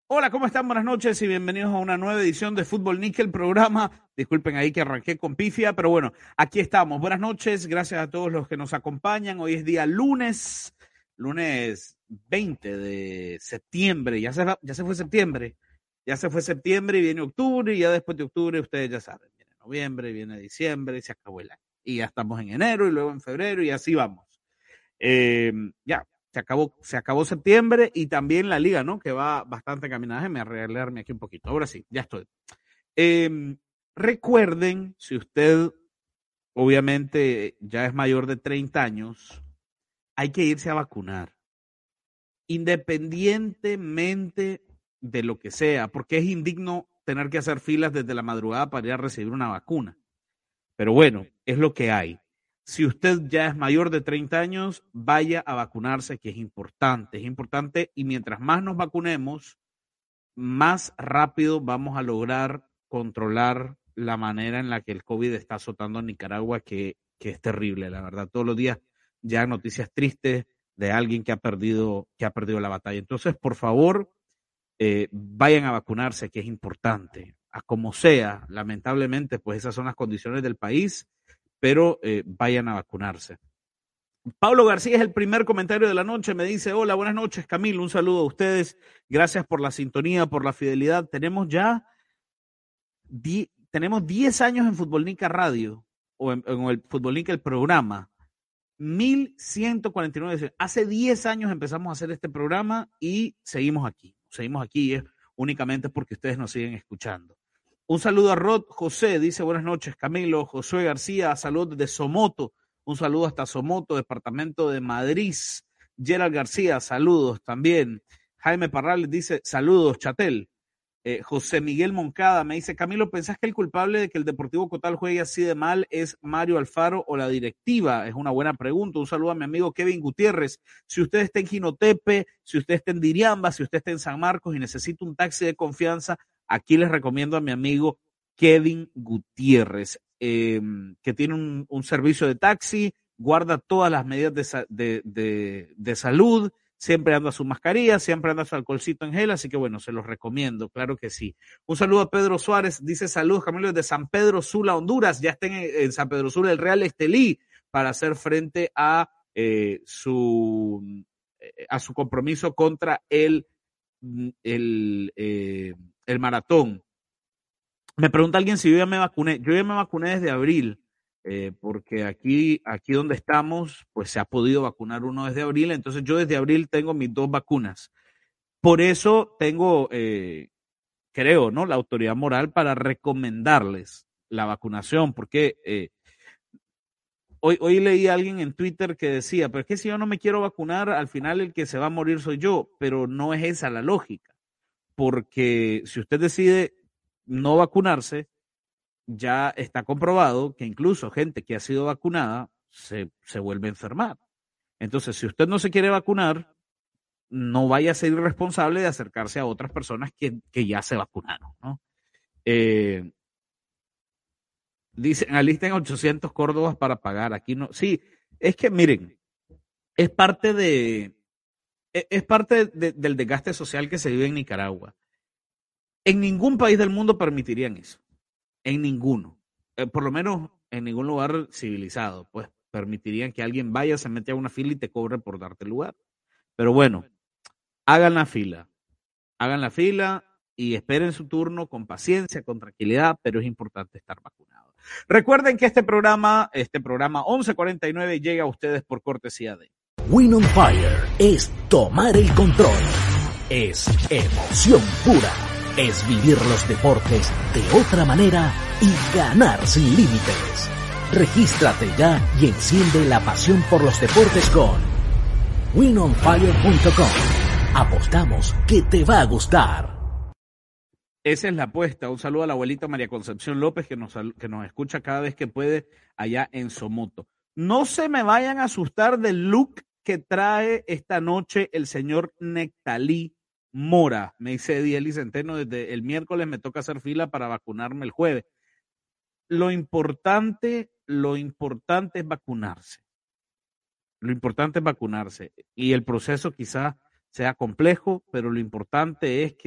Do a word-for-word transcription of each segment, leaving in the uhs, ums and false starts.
Hola, ¿cómo están? Buenas noches y bienvenidos a una nueva edición de Fútbol Níquel, programa. Disculpen ahí que arranqué con pifia, pero bueno, aquí estamos. Buenas noches, gracias a todos los que nos acompañan. Hoy es día lunes, lunes veinte de septiembre. Ya se, va, ya se fue septiembre, ya se fue septiembre y viene octubre y ya después de octubre ustedes ya saben, viene noviembre, viene diciembre y se acabó el año. Y ya estamos en enero y luego en febrero y así vamos. Eh, ya, se acabó, se acabó septiembre y también la liga, ¿no? Que va bastante encaminada. Déjenme arreglarme aquí un poquito. Ahora sí, ya estoy. Eh, recuerden, si usted obviamente ya es mayor de treinta años, hay que irse a vacunar, independientemente de lo que sea, porque es indigno tener que hacer filas desde la madrugada para ir a recibir una vacuna. Pero bueno, es lo que hay. Si usted ya es mayor de treinta años, vaya a vacunarse, que es importante, es importante y mientras más nos vacunemos, más rápido vamos a lograr controlar la manera en la que el COVID está azotando a Nicaragua, que, que es terrible, la verdad. Todos los días ya noticias tristes de alguien que ha perdido, que ha perdido la batalla. Entonces, por favor, eh, vayan a vacunarse, que es importante. A como sea, lamentablemente, pues esas son las condiciones del país, pero eh, vayan a vacunarse. Pablo García es el primer comentario de la noche, me dice, hola, buenas noches, Camilo, un saludo a ustedes, gracias por la sintonía, por la fidelidad. Tenemos ya, die, tenemos diez años en Futbolnica Radio, o en, en el Futbolnica el programa, mil ciento cuarenta y nueve. Hace diez años empezamos a hacer este programa y seguimos aquí. Seguimos aquí y es únicamente porque ustedes nos siguen escuchando. Un saludo a Rod José, dice buenas noches, Camilo. Josué García, saludos desde Somoto. Un saludo hasta Somoto, departamento de Madrid. Gerald García, saludos también. Jaime Parrales dice saludos, Chatel. Eh, José Miguel Moncada me dice, Camilo, ¿pensás que el culpable de que el Deportivo Cotal juegue así de mal es Mario Alfaro o la directiva? Es una buena pregunta. Un saludo a mi amigo Kevin Gutiérrez. Si usted está en Jinotepe, si usted está en Diriamba, si usted está en San Marcos y necesita un taxi de confianza, aquí les recomiendo a mi amigo Kevin Gutiérrez, eh, que tiene un, un servicio de taxi, guarda todas las medidas de, de, de, de salud, siempre anda su mascarilla, siempre anda su alcoholcito en gel, así que bueno, se los recomiendo, claro que sí. Un saludo a Pedro Suárez, dice saludos, Camilo, de San Pedro Sula, Honduras, ya está en, en San Pedro Sula el Real Estelí para hacer frente a eh, su eh, a su compromiso contra el, el, eh, el maratón. Me pregunta alguien si yo ya me vacuné, yo ya me vacuné desde abril, eh, porque aquí, aquí donde estamos, pues se ha podido vacunar uno desde abril, entonces yo desde abril tengo mis dos vacunas. Por eso tengo, eh, creo, ¿no? La autoridad moral para recomendarles la vacunación, porque eh, hoy, hoy leí a alguien en Twitter que decía, pero es que si yo no me quiero vacunar, al final el que se va a morir soy yo, pero no es esa la lógica, porque si usted decide no vacunarse, ya está comprobado que incluso gente que ha sido vacunada se, se vuelve a enfermar. Entonces, si usted no se quiere vacunar, no vaya a ser irresponsable de acercarse a otras personas que, que ya se vacunaron, ¿no? Eh, dicen, alisten ochocientos córdobas para pagar. Aquí no. Sí, es que miren, es parte de, es parte de, del desgaste social que se vive en Nicaragua. En ningún país del mundo permitirían eso. En ninguno. Eh, por lo menos en ningún lugar civilizado. Pues permitirían que alguien vaya, se mete a una fila y te cobre por darte lugar. Pero bueno, hagan la fila. Hagan la fila y esperen su turno con paciencia, con tranquilidad, pero es importante estar vacunado. Recuerden que este programa, este programa once cuarenta y nueve llega a ustedes por cortesía de Win on Fire es tomar el control. Es emoción pura. Es vivir los deportes de otra manera y ganar sin límites. Regístrate ya y enciende la pasión por los deportes con win on fire punto com. Apostamos que te va a gustar. Esa es la apuesta. Un saludo a la abuelita María Concepción López que nos, que nos escucha cada vez que puede allá en Somoto. No se me vayan a asustar del look que trae esta noche el señor Nectalí Mora. Me dice Dieli Centeno, desde el miércoles me toca hacer fila para vacunarme el jueves. Lo importante, lo importante es vacunarse. Lo importante es vacunarse. Y el proceso quizás sea complejo, pero lo importante es que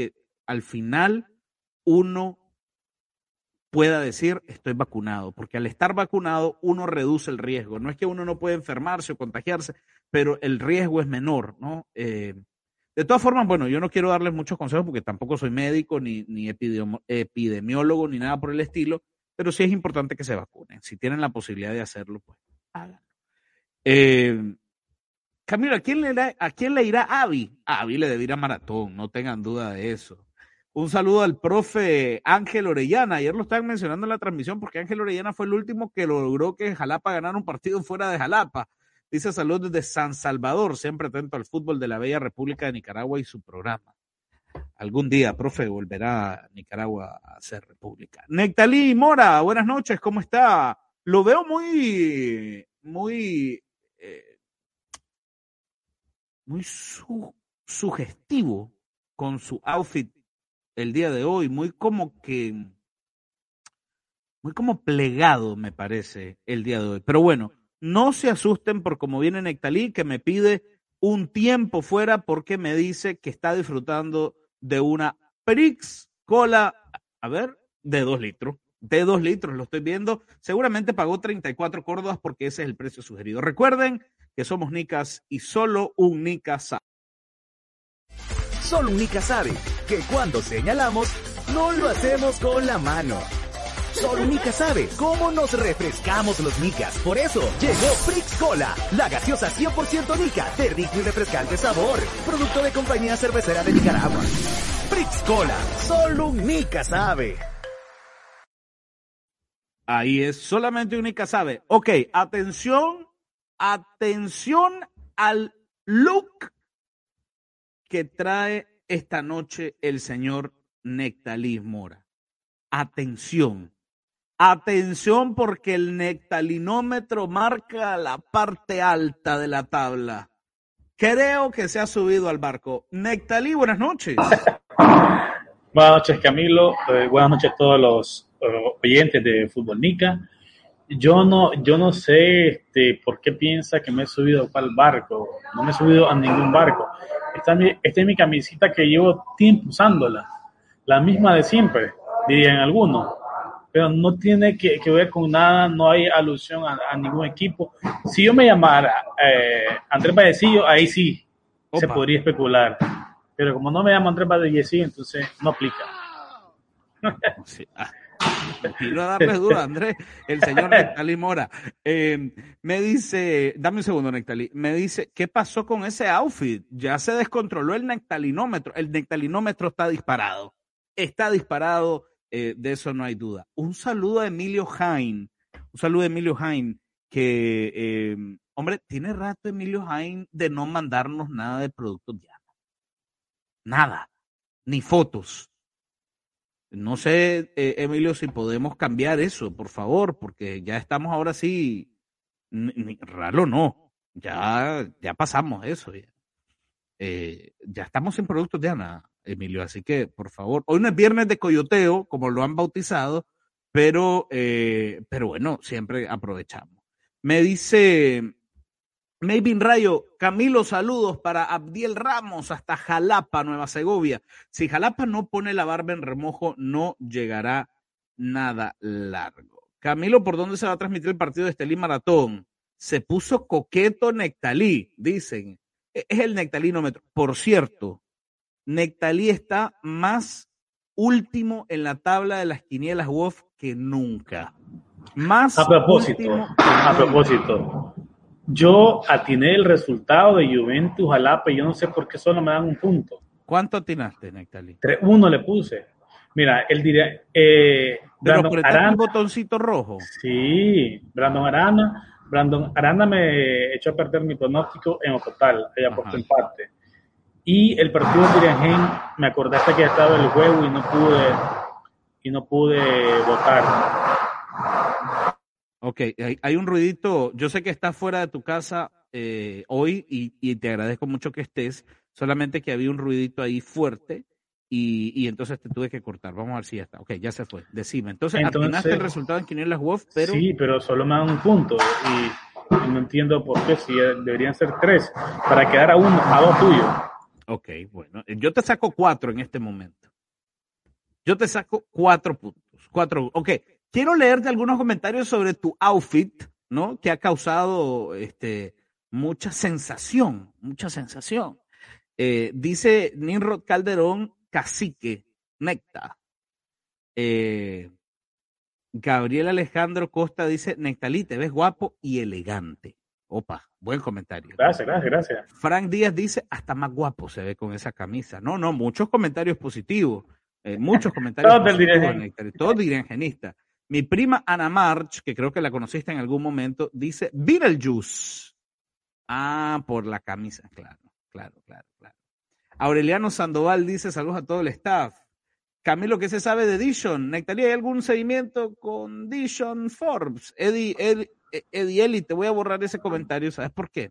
al final uno pueda decir estoy vacunado, porque al estar vacunado uno reduce el riesgo. No es que uno no puede enfermarse o contagiarse, pero el riesgo es menor, ¿no? Eh, de todas formas, bueno, yo no quiero darles muchos consejos porque tampoco soy médico, ni, ni epidemi- epidemiólogo, ni nada por el estilo, pero sí es importante que se vacunen. Si tienen la posibilidad de hacerlo, pues háganlo. Eh, Camilo, ¿a quién, le irá, ¿a quién le irá Avi? A Avi le debe ir a Maratón, no tengan duda de eso. Un saludo al profe Ángel Orellana. Ayer lo estaban mencionando en la transmisión porque Ángel Orellana fue el último que logró que Jalapa ganara un partido fuera de Jalapa. Dice saludos desde San Salvador, siempre atento al fútbol de la bella República de Nicaragua y su programa. Algún día, profe, volverá a Nicaragua a ser república. Nectalí Mora, buenas noches, ¿cómo está? Lo veo muy, muy, eh, muy su, sugestivo con su outfit el día de hoy, muy como que, muy como plegado me parece el día de hoy. Pero bueno, no se asusten por cómo viene Nectalí, que me pide un tiempo fuera porque me dice que está disfrutando de una Prix Cola, a ver, de dos litros. De dos litros, lo estoy viendo. Seguramente pagó treinta y cuatro córdobas porque ese es el precio sugerido. Recuerden que somos Nicas y solo un Nica sabe. Solo un Nica sabe que cuando señalamos, no lo hacemos con la mano. Solo un Nica sabe cómo nos refrescamos los Nicas. Por eso llegó Prix Cola, la gaseosa cien por ciento Nica, de rico y refrescante sabor. Producto de Compañía Cervecera de Nicaragua. Prix Cola, solo un Nica sabe. Ahí es, solamente un Nica sabe. Ok, atención, atención al look que trae esta noche el señor Nectalí Mora. Atención, atención porque el nectalinómetro marca la parte alta de la tabla. Creo que se ha subido al barco. Nectalí, buenas noches. Buenas noches, Camilo. Eh, buenas noches a todos los uh, oyentes de Fútbol Nica. Yo no, yo no sé este, por qué piensa que me he subido al barco. No me he subido a ningún barco. Esta es mi, esta es mi camisita que llevo tiempo usándola. La misma de siempre, dirían algunos. Pero no tiene que, que ver con nada, no hay alusión a, a ningún equipo. Si yo me llamara eh, Andrés Vallecillo, ahí sí Opa. se podría especular. Pero como no me llamo Andrés Vallecillo, entonces no aplica. Sí. Ah. Quiero darle duda, Andrés, el señor Nectalí Mora. Eh, me dice, dame un segundo, Nectalí, me dice, ¿qué pasó con ese outfit? Ya se descontroló el nectalinómetro. El nectalinómetro está disparado. Está disparado, eh, de eso no hay duda. Un saludo a Emilio Jain. Un saludo a Emilio Jain, que, eh, hombre, tiene rato Emilio Jain de no mandarnos nada de productos ya. Nada, ni fotos. No sé, eh, Emilio, si podemos cambiar eso, por favor, porque ya estamos ahora sí, ni, ni, raro no, ya, ya pasamos eso. Ya. Eh, ya estamos sin productos de Ana, Emilio, así que, por favor, hoy no es viernes de coyoteo, como lo han bautizado, pero, eh, pero bueno, siempre aprovechamos. Me dice Mayvin Rayo, Camilo, saludos para Abdiel Ramos hasta Jalapa, Nueva Segovia. Si Jalapa no pone la barba en remojo, no llegará nada largo. Camilo, ¿por dónde se va a transmitir el partido de Estelí Maratón? Se puso coqueto Nectalí, dicen. Es el nectalinómetro. Por cierto, Nectalí está más último en la tabla de las quinielas W O F que nunca. Más a propósito, último a propósito. Yo atiné el resultado de Juventus Jalapa y yo no sé por qué solo me dan un punto. ¿Cuánto atinaste, Nectalí? tres uno le puse. Mira, él diría... Eh, ¿Pero apretaste el botoncito rojo? Sí, Brandon Arana. Brandon Arana me echó a perder mi pronóstico en Ocotal, allá por empate. Y el partido de Iriangén, me acordé hasta que ya estaba el juego y no pude, y no pude votar. Ok, hay, hay un ruidito, yo sé que estás fuera de tu casa eh, hoy y, y te agradezco mucho que estés, solamente que había un ruidito ahí fuerte y, y entonces te tuve que cortar. Vamos a ver si ya está. Ok, ya se fue. Decime. Entonces, entonces atinaste el resultado en quinielas W O F, pero... Sí, pero solo me dan un punto y, y no entiendo por qué, si deberían ser tres, para quedar a uno, a dos tuyos. Ok, bueno, yo te saco cuatro en este momento. yo te saco cuatro puntos. Cuatro. Ok, quiero leerte algunos comentarios sobre tu outfit, ¿no? Que ha causado este, mucha sensación, mucha sensación. Eh, dice Nimrod Calderón, cacique, necta. Eh, Gabriel Alejandro Costa dice, Nectalí, te ves guapo y elegante. Opa, buen comentario. Gracias, gracias, gracias. Frank Díaz dice, hasta más guapo se ve con esa camisa. No, no, muchos comentarios positivos. Eh, muchos comentarios Todos del positivos. Diregen. Nectalí, todos direngenistas. Mi prima Ana March, que creo que la conociste en algún momento, dice, Beetlejuice. Ah, por la camisa, claro, claro, claro, claro. Aureliano Sandoval dice, saludos a todo el staff. Camilo, ¿qué se sabe de Dishon? Nectalí, ¿hay algún seguimiento con Dishon Forbes? Eddie, Eddie, Eddie Eli, te voy a borrar ese comentario, ¿sabes por qué?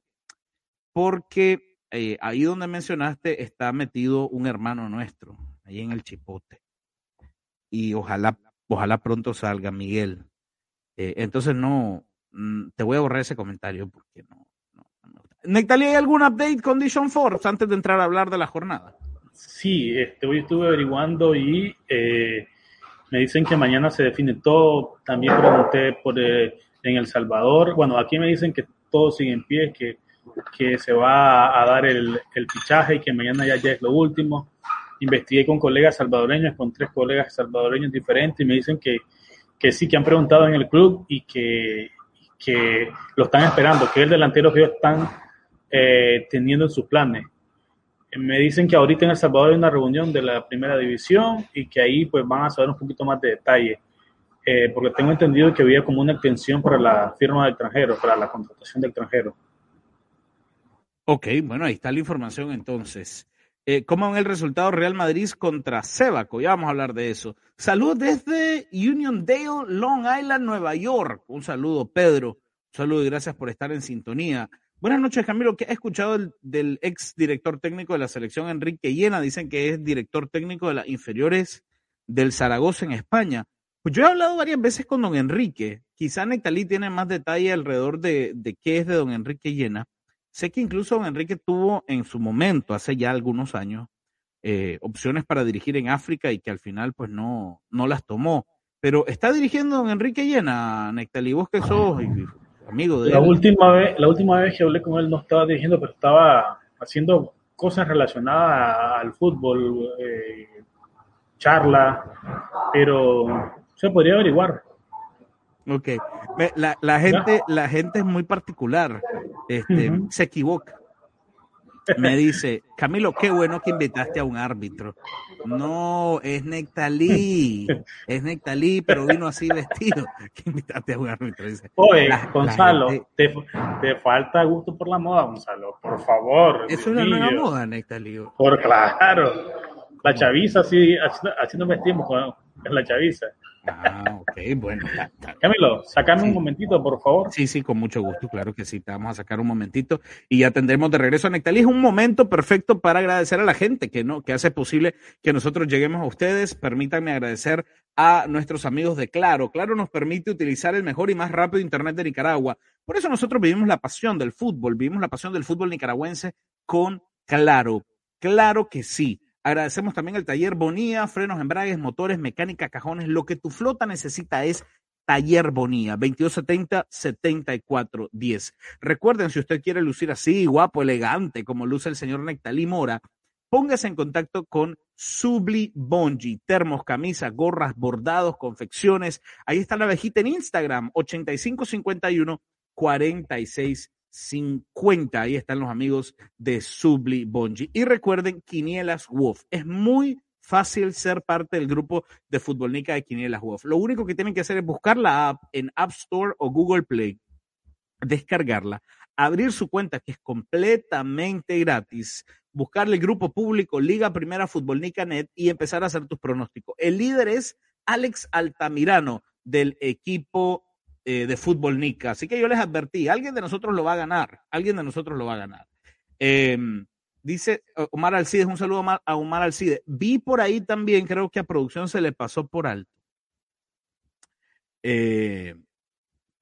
Porque eh, ahí donde mencionaste está metido un hermano nuestro, ahí en el Chipote. Y ojalá, ojalá pronto salga Miguel. Eh, entonces no, mm, te voy a borrar ese comentario porque no. no, no. Nectalí, ¿hay algún update con Dishon Forbes antes de entrar a hablar de la jornada? Sí, este, hoy estuve averiguando y eh, me dicen que mañana se define todo. También pregunté por eh, en El Salvador. Bueno, aquí me dicen que todo sigue en pie, que, que se va a dar el, el fichaje y que mañana ya, ya es lo último. Investigué con colegas salvadoreños, con tres colegas salvadoreños diferentes, y me dicen que, que sí, que han preguntado en el club y que, que lo están esperando, que es el delantero que ellos están eh, teniendo en sus planes. Me dicen que ahorita en El Salvador hay una reunión de la primera división y que ahí pues van a saber un poquito más de detalle, eh, porque tengo entendido que había como una extensión para la firma de extranjeros, para la contratación de extranjeros. Ok, bueno, ahí está la información entonces. Eh, ¿Cómo ven el resultado Real Madrid contra Sébaco? Ya vamos a hablar de eso. Saludos desde Uniondale, Long Island, Nueva York. Un saludo, Pedro. Un saludo y gracias por estar en sintonía. Buenas noches, Camilo. ¿Qué has escuchado del, del ex director técnico de la selección, Enrique Llena? Dicen que es director técnico de las inferiores del Zaragoza en España. Pues yo he hablado varias veces con don Enrique. Quizá Nectalí tiene más detalle alrededor de, de qué es de don Enrique Llena. Sé que incluso don Enrique tuvo en su momento, hace ya algunos años, eh, opciones para dirigir en África y que al final pues no, no las tomó. Pero ¿está dirigiendo don Enrique Llena, Nectalí? ¿Vos que sos amigo de la él? Última vez, la última vez que hablé con él no estaba dirigiendo, pero estaba haciendo cosas relacionadas al fútbol, eh, charla, pero se podría averiguar. Ok, la, la gente, la gente es muy particular, este, uh-huh. se equivoca. Me dice, Camilo, qué bueno que invitaste a un árbitro. No, es Nectalí, es Nectalí, pero vino así vestido. Que invitaste a un árbitro. Dice, Oye, la, Gonzalo, la gente... te, te falta gusto por la moda, Gonzalo, por favor. Eso es la nueva moda, Nectalí. Por claro, la chaviza, sí, así, así nos vestimos con la chaviza. Ah, ok, bueno. Ta, ta. Camilo, sacame sí. un momentito, por favor. Sí, sí, con mucho gusto, claro que sí, te vamos a sacar un momentito y ya tendremos de regreso a Nectalí. Es un momento perfecto para agradecer a la gente que, ¿no? que hace posible que nosotros lleguemos a ustedes. Permítanme agradecer a nuestros amigos de Claro. Claro nos permite utilizar el mejor y más rápido internet de Nicaragua. Por eso nosotros vivimos la pasión del fútbol, vivimos la pasión del fútbol nicaragüense con Claro. Claro que sí. Agradecemos también al taller Bonía, frenos, embragues, motores, mecánica, cajones. Lo que tu flota necesita es Taller Bonía, veintidós setenta, setenta y cuatro diez. Recuerden, si usted quiere lucir así, guapo, elegante, como luce el señor Nectalí Mora, póngase en contacto con Subli Bonji. Termos, camisas, gorras, bordados, confecciones. Ahí está la abejita en Instagram, ochenta y cinco cincuenta y uno, cuarenta y seis cincuenta. Ahí están los amigos de Subli Bonji. Y recuerden, Quinielas Wolf. Es muy fácil ser parte del grupo de Futbolnica de Quinielas Wolf. Lo único que tienen que hacer es buscar la app en App Store o Google Play, descargarla, abrir su cuenta que es completamente gratis, buscarle el grupo público Liga Primera Futbolnica Net y empezar a hacer tus pronósticos. El líder es Alex Altamirano del equipo eh, de Futbolnica. Así que yo les advertí, alguien de nosotros lo va a ganar, alguien de nosotros lo va a ganar. Eh, dice Omar Alcides, un saludo a Omar Alcides. Vi por ahí también, creo que a producción se le pasó por alto. Eh,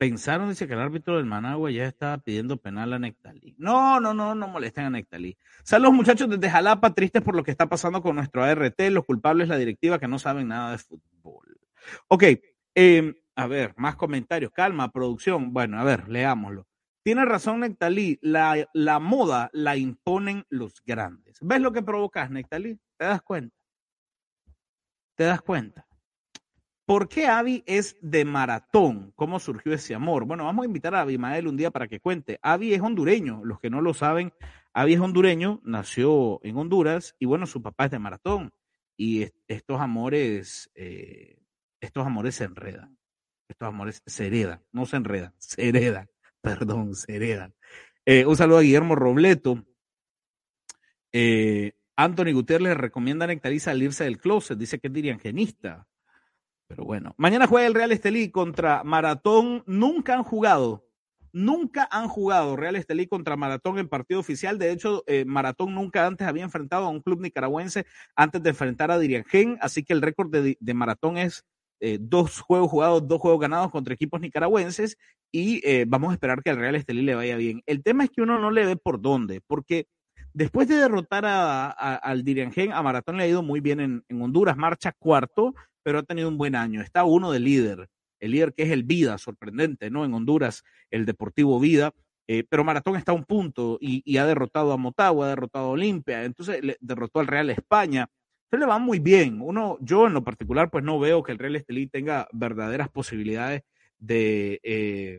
Pensaron, dice que el árbitro del Managua ya estaba pidiendo penal a Nectalí. No, no, no, no molesten a Nectalí. Saludos muchachos desde Jalapa, tristes por lo que está pasando con nuestro A R T, los culpables la directiva que no saben nada de fútbol. Ok, eh, a ver, más comentarios, calma, producción. Bueno, a ver, leámoslo. Tiene razón Nectalí, la, la moda la imponen los grandes. ¿Ves lo que provocas, Nectalí? ¿Te das cuenta? ¿Te das cuenta? ¿Por qué Avi es de maratón? ¿Cómo surgió ese amor? Bueno, vamos a invitar a Abimael un día para que cuente. Avi es hondureño, los que no lo saben, Avi es hondureño, nació en Honduras y bueno, su papá es de maratón. Y est estos amores, eh, estos amores se enredan, estos amores se heredan, no se enredan, se heredan, perdón, se heredan. Eh, un saludo a Guillermo Robleto. Eh, Anthony Gutiérrez le recomienda a Nectalí salirse del closet, dice que es diriangenista. Pero bueno, mañana juega el Real Estelí contra Maratón. Nunca han jugado, nunca han jugado Real Estelí contra Maratón en partido oficial. De hecho, eh, Maratón nunca antes había enfrentado a un club nicaragüense antes de enfrentar a Diriangén. Así que el récord de, de Maratón es eh, dos juegos jugados, dos juegos ganados contra equipos nicaragüenses. Y eh, vamos a esperar que al Real Estelí le vaya bien. El tema es que uno no le ve por dónde, porque después de derrotar a, a, al Diriangén, a Maratón le ha ido muy bien en, en Honduras, marcha cuarto, pero ha tenido un buen año. Está uno de líder, el líder que es el Vida, sorprendente, ¿no? En Honduras, el Deportivo Vida, eh, pero Maratón está a un punto y, y ha derrotado a Motagua, ha derrotado a Olimpia, entonces le derrotó al Real España. Entonces le va muy bien. Uno, yo en lo particular, pues no veo que el Real Estelí tenga verdaderas posibilidades de, eh,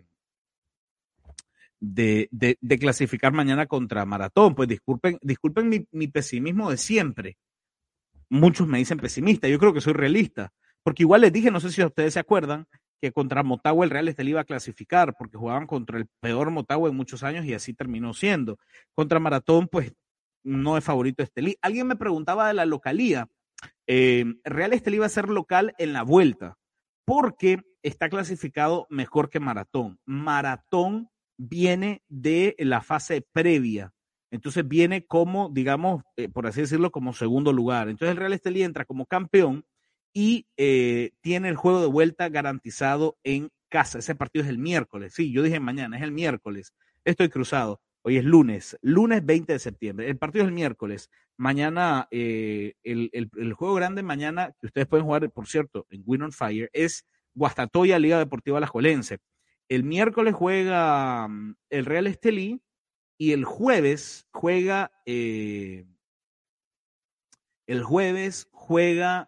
de, de, de clasificar mañana contra Maratón. Pues disculpen, disculpen mi, mi pesimismo de siempre. Muchos me dicen pesimista, yo creo que soy realista, porque igual les dije, no sé si ustedes se acuerdan, que contra Motagua el Real Estelí iba a clasificar, porque jugaban contra el peor Motagua en muchos años y así terminó siendo. Contra Maratón, pues no es favorito Estelí. Alguien me preguntaba de la localía, eh, Real Estelí va a ser local en la vuelta, porque está clasificado mejor que Maratón. Maratón viene de la fase previa. Entonces viene como, digamos, eh, por así decirlo, como segundo lugar. Entonces el Real Estelí entra como campeón y eh, tiene el juego de vuelta garantizado en casa. Ese partido es el miércoles. Sí, yo dije mañana, es el miércoles. Estoy cruzado. Hoy es lunes, lunes veinte de septiembre. El partido es el miércoles. Mañana, eh, el, el, el juego grande mañana, que ustedes pueden jugar, por cierto, en Win on Fire, es Guastatoya, Liga Deportiva Alajuelense. El miércoles juega um, el Real Estelí. Y el jueves juega, eh, el jueves juega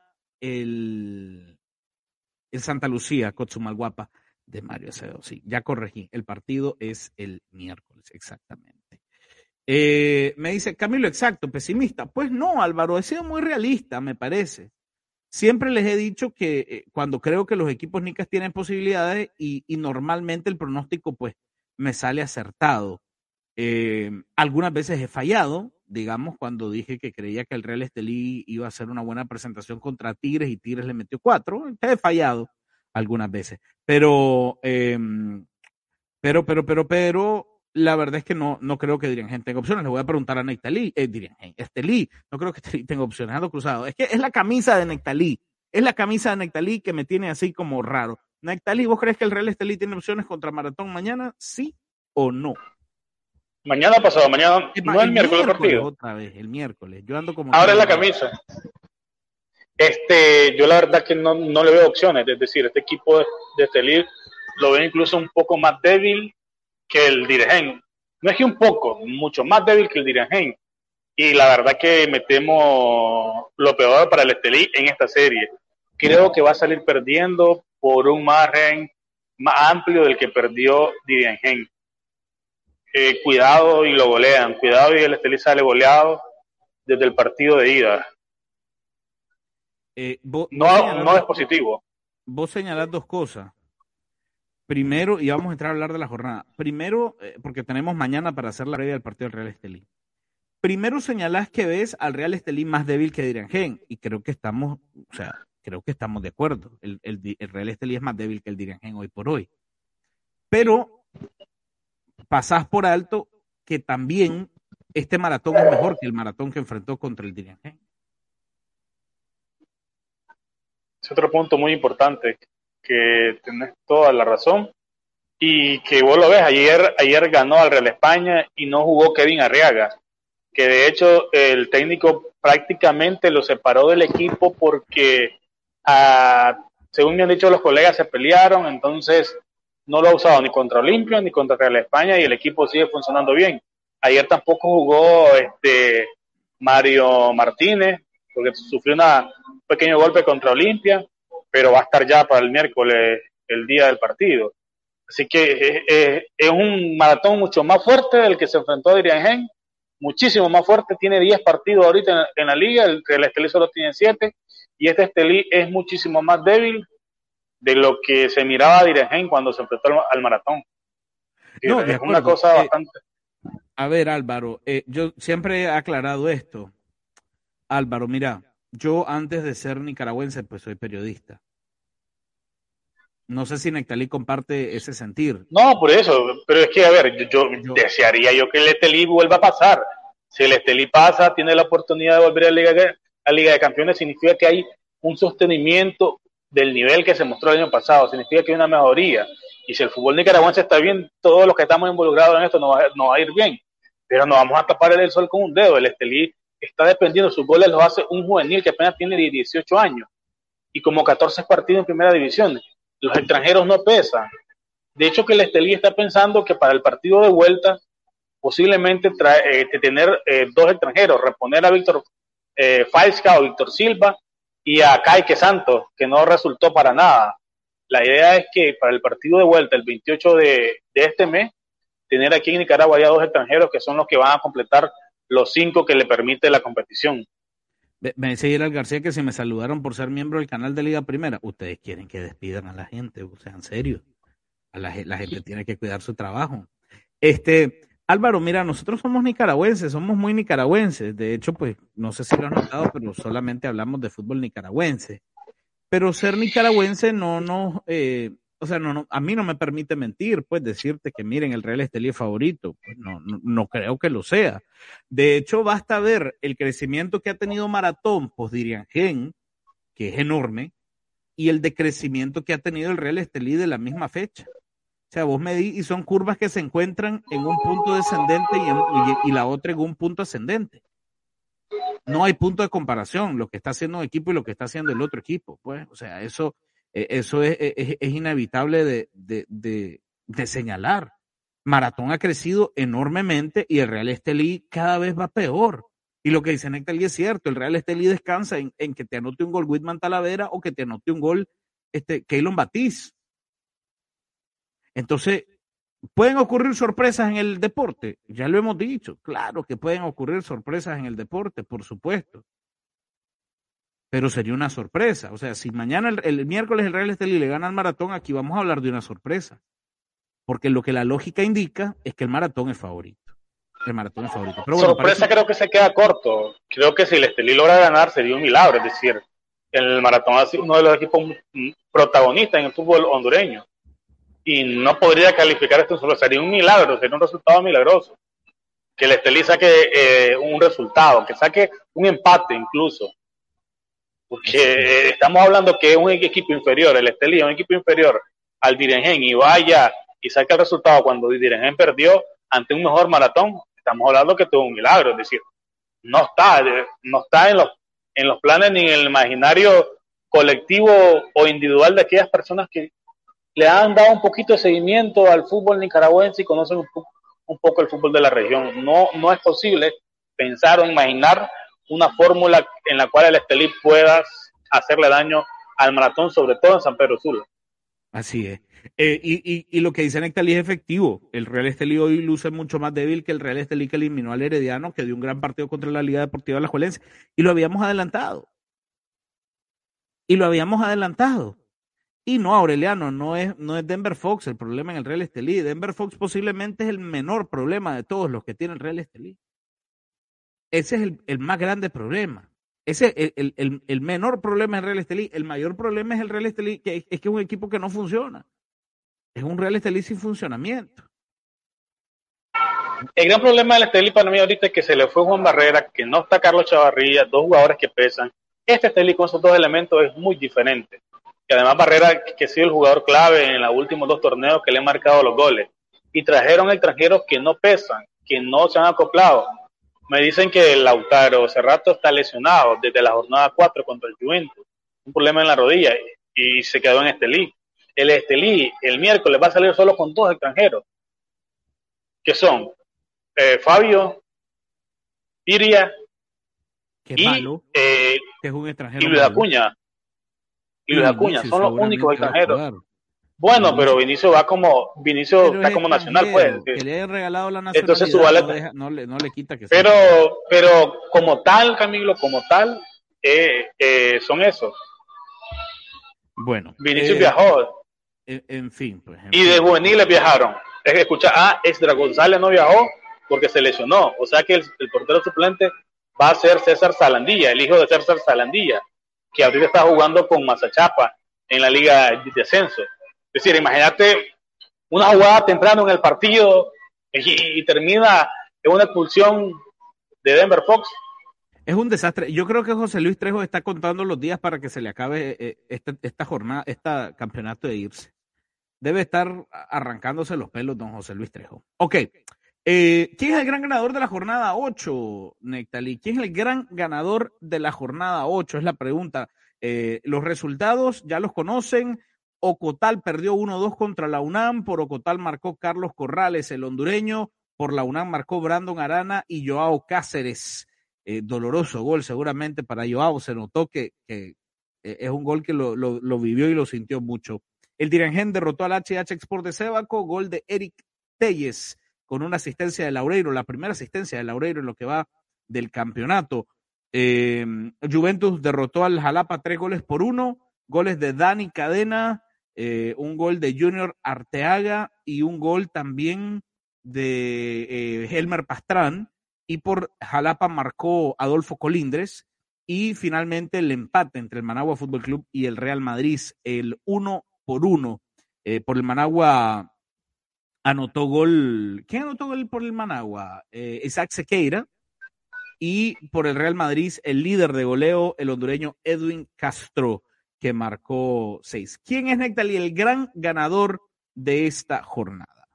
el, el Santa Lucía, Cotzumalguapa de Mario Acevedo. Sí, ya corregí. El partido es el miércoles, exactamente. Eh, me dice, Camilo, exacto, pesimista. Pues no, Álvaro, he sido muy realista, me parece. Siempre les he dicho que eh, cuando creo que los equipos nicas tienen posibilidades y, y normalmente el pronóstico, pues, me sale acertado. Eh, algunas veces he fallado, digamos, cuando dije que creía que el Real Estelí iba a hacer una buena presentación contra Tigres y Tigres le metió cuatro. He fallado algunas veces, pero, eh, pero, pero, pero, pero, la verdad es que no, no creo que Diriangén tenga opciones. Le voy a preguntar a Nectalí, eh, Diriangén, Estelí, no creo que Estelí tenga opciones, ando cruzado. Es que es la camisa de Nectalí, es la camisa de Nectalí que me tiene así como raro. Nectalí, ¿vos crees que el Real Estelí tiene opciones contra Maratón mañana? ¿Sí o no? Mañana pasado, mañana, Es no más, el, el miércoles, miércoles partido. Otra vez, el miércoles. Yo ando como. Ahora es la camisa. Este, yo la verdad que no, no le veo opciones. Es decir, este equipo de, de Estelí lo veo incluso un poco más débil que el Diriangén. No es que un poco, mucho más débil que el Diriangén. Y la verdad que me temo lo peor para el Estelí en esta serie. Creo que va a salir perdiendo por un margen más amplio del que perdió Diriangén. Eh, cuidado y lo golean, cuidado y el Estelí sale goleado desde el partido de ida. Eh, vos, no vos no es positivo. Vos señalás dos cosas. Primero, y vamos a entrar a hablar de la jornada. Primero, eh, porque tenemos mañana para hacer la previa del partido del Real Estelí. Primero señalás que ves al Real Estelí más débil que Diriangén, y creo que estamos, o sea, creo que estamos de acuerdo. El, el, el Real Estelí es más débil que el Diriangén hoy por hoy. Pero pasás por alto que también este maratón es mejor que el maratón que enfrentó contra el Diriangén. Es otro punto muy importante, que tenés toda la razón. y que vos lo ves, ayer, ayer ganó al Real España y no jugó Kevin Arriaga, que de hecho el técnico prácticamente lo separó del equipo porque, ah, según me han dicho los colegas, se pelearon, entonces no lo ha usado ni contra Olimpia ni contra Real España y el equipo sigue funcionando bien. Ayer tampoco jugó este Mario Martínez porque sufrió una, un pequeño golpe contra Olimpia, pero va a estar ya para el miércoles, el día del partido. Así que eh, eh, es un maratón mucho más fuerte del que se enfrentó a Dirigen, muchísimo más fuerte, tiene diez partidos ahorita en, en la liga, el, el Estelí solo tiene siete, y este Estelí es muchísimo más débil de lo que se miraba a Dirigen cuando se enfrentó al, al maratón. No, es de acuerdo. Una cosa eh, bastante... A ver, Álvaro, eh, yo siempre he aclarado esto. Álvaro, mira, yo antes de ser nicaragüense, pues soy periodista. No sé si Nectalí comparte ese sentir. No, por eso, pero es que, a ver, yo, yo Yo- desearía yo que el Estelí vuelva a pasar. Si el Estelí pasa, tiene la oportunidad de volver a la Liga, de- a Liga de Campeones, significa que hay un sostenimiento del nivel que se mostró el año pasado, significa que hay una mejoría. Y si el fútbol nicaragüense está bien, todos los que estamos involucrados en esto nos va, nos va a ir bien. Pero no vamos a tapar el sol con un dedo. El Estelí está dependiendo, sus goles los hace un juvenil que apenas tiene dieciocho años y como catorce partidos en primera división. Los extranjeros no pesan. De hecho, que el Estelí está pensando que para el partido de vuelta posiblemente trae, eh, tener eh, dos extranjeros, reponer a Víctor eh, Faisca o Víctor Silva y a Kaique Santos, que no resultó para nada. La idea es que para el partido de vuelta, el veintiocho de, de este mes, tener aquí en Nicaragua ya dos extranjeros que son los que van a completar los cinco que le permite la competición. Me me dice Gerald García que si me saludaron por ser miembro del canal de Liga Primera, ustedes quieren que despidan a la gente, o sea, en serio. A la, ge- la gente tiene que cuidar su trabajo. Este, Álvaro, mira, nosotros somos nicaragüenses, somos muy nicaragüenses. De hecho, pues, no sé si lo has notado, pero solamente hablamos de fútbol nicaragüense. Pero ser nicaragüense no, no, eh, o sea, no, no, a mí no me permite mentir, pues decirte que miren, el Real Estelí es favorito, pues no, no, no creo que lo sea. De hecho, basta ver el crecimiento que ha tenido Maratón, pues Dirigen, que es enorme, y el decrecimiento que ha tenido el Real Estelí de la misma fecha. O sea, vos medís y son curvas que se encuentran en un punto descendente y, en, y, y la otra en un punto ascendente. No hay punto de comparación, lo que está haciendo un equipo y lo que está haciendo el otro equipo. Pues, o sea, eso, eh, eso es, es, es inevitable de, de, de, de señalar. Maratón ha crecido enormemente y el Real Estelí cada vez va peor. Y lo que dice Nectalí es cierto, el Real Estelí descansa en, en que te anote un gol Whitman Talavera o que te anote un gol este, Keylon Batiz. Entonces, ¿pueden ocurrir sorpresas en el deporte? Ya lo hemos dicho, claro que pueden ocurrir sorpresas en el deporte, por supuesto. Pero sería una sorpresa. O sea, si mañana, el, el miércoles, el Real Estelí le gana al Maratón, aquí vamos a hablar de una sorpresa. Porque lo que la lógica indica es que el Maratón es favorito. El Maratón es favorito. Pero bueno, sorpresa parece... creo que se queda corto. Creo que si el Estelí logra ganar sería un milagro. Es decir, el Maratón ha sido uno de los equipos protagonistas en el fútbol hondureño. Y no podría calificar esto solo, sería un milagro, sería un resultado milagroso. Que el Estelí saque eh, un resultado, que saque un empate incluso. Porque eh, estamos hablando que es un equipo inferior, el Estelí es un equipo inferior al Dirigen y vaya y saque el resultado cuando el Dirigen perdió ante un mejor Maratón, estamos hablando que tuvo un milagro, es decir, no está, no está en los, en los planes ni en el imaginario colectivo o individual de aquellas personas que le han dado un poquito de seguimiento al fútbol nicaragüense y conocen un, po- un poco el fútbol de la región. No, no es posible pensar o imaginar una fórmula en la cual el Estelí pueda hacerle daño al Maratón, sobre todo en San Pedro Sula. Así es. Eh, y, y, y lo que dice Nectalí es efectivo. El Real Estelí hoy luce mucho más débil que el Real Estelí que eliminó al Herediano, que dio un gran partido contra la Liga Deportiva Alajuelense. Y lo habíamos adelantado. Y lo habíamos adelantado. Y no, Aureliano, no es, no es Denver Fox el problema en el Real Estelí. Denver Fox posiblemente es el menor problema de todos los que tiene el Real Estelí. Ese es el, el más grande problema. Ese es el, el, el menor problema del Real Estelí. El mayor problema es el Real Estelí, que es que es un equipo que no funciona. Es un Real Estelí sin funcionamiento. El gran problema del Estelí para mí ahorita es que se le fue Juan Barrera, que no está Carlos Chavarría, dos jugadores que pesan. Este Estelí con esos dos elementos es muy diferente. y además Barrera, que ha sido el jugador clave en los últimos dos torneos que le han marcado los goles, y trajeron extranjeros que no pesan, que no se han acoplado. Me dicen que Lautaro Cerrato está lesionado desde la jornada cuatro contra el Juventus, un problema en la rodilla, y, y se quedó en Estelí. El Estelí el miércoles va a salir solo con dos extranjeros, que son eh, Fabio, Iria Qué y, malo, eh, que es un extranjero y Luis malo. Acuña. Y Luis Y Acuña Vinicius son los seguramente únicos va a extranjeros. jugar. Bueno, Vinicius. pero Vinicio va como Vinicio Pero está es como nacional, pues. extranjero, que le hayan regalado la Entonces su nacionalidad baleta. no, deja- no le, no le quita que sea. Pero, pero como tal, Camilo, como tal, eh, eh, son esos. Bueno, Vinicius eh, viajó en, en fin, pues. en y de fin. juveniles viajaron. Es que escucha, ah, Esdra González no viajó porque se lesionó. O sea que el, el portero suplente va a ser César Salandilla, el hijo de César Salandilla, que ahorita está jugando con Mazachapa en la Liga de Ascenso. Es decir, imagínate una jugada temprano en el partido y, y termina en una expulsión de Denver Fox. Es un desastre. Yo creo que José Luis Trejo está contando los días para que se le acabe eh, esta, esta jornada, este campeonato de irse. Debe estar arrancándose los pelos, don José Luis Trejo. Ok. Eh, ¿Quién es el gran ganador de la jornada ocho, Nectalí? ¿Quién es el gran ganador de la jornada ocho? Es la pregunta. Eh, los resultados ya los conocen. Ocotal perdió uno dos contra la UNAM. Por Ocotal marcó Carlos Corrales, el hondureño. Por la UNAM marcó Brandon Arana y Joao Cáceres. Eh, doloroso gol seguramente para Joao. Se notó que, que eh, es un gol que lo, lo, lo vivió y lo sintió mucho. El Diranger derrotó al H H Export de Sébaco. Gol de Eric Telles con una asistencia de Laureiro, la primera asistencia de Laureiro en lo que va del campeonato. Eh, Juventus derrotó al Jalapa tres goles por uno, goles de Dani Cadena, eh, un gol de Junior Arteaga y un gol también de eh, Helmer Pastrán, y por Jalapa marcó Adolfo Colindres, y finalmente el empate entre el Managua Fútbol Club y el Real Madrid, el uno por uno, eh, por el Managua anotó gol. ¿Quién anotó gol por el Managua? Eh, Isaac Sequeira. Y por el Real Madrid, el líder de goleo, el hondureño Edwin Castro, que marcó seis. ¿Quién es, Nectalí, el gran ganador de esta jornada?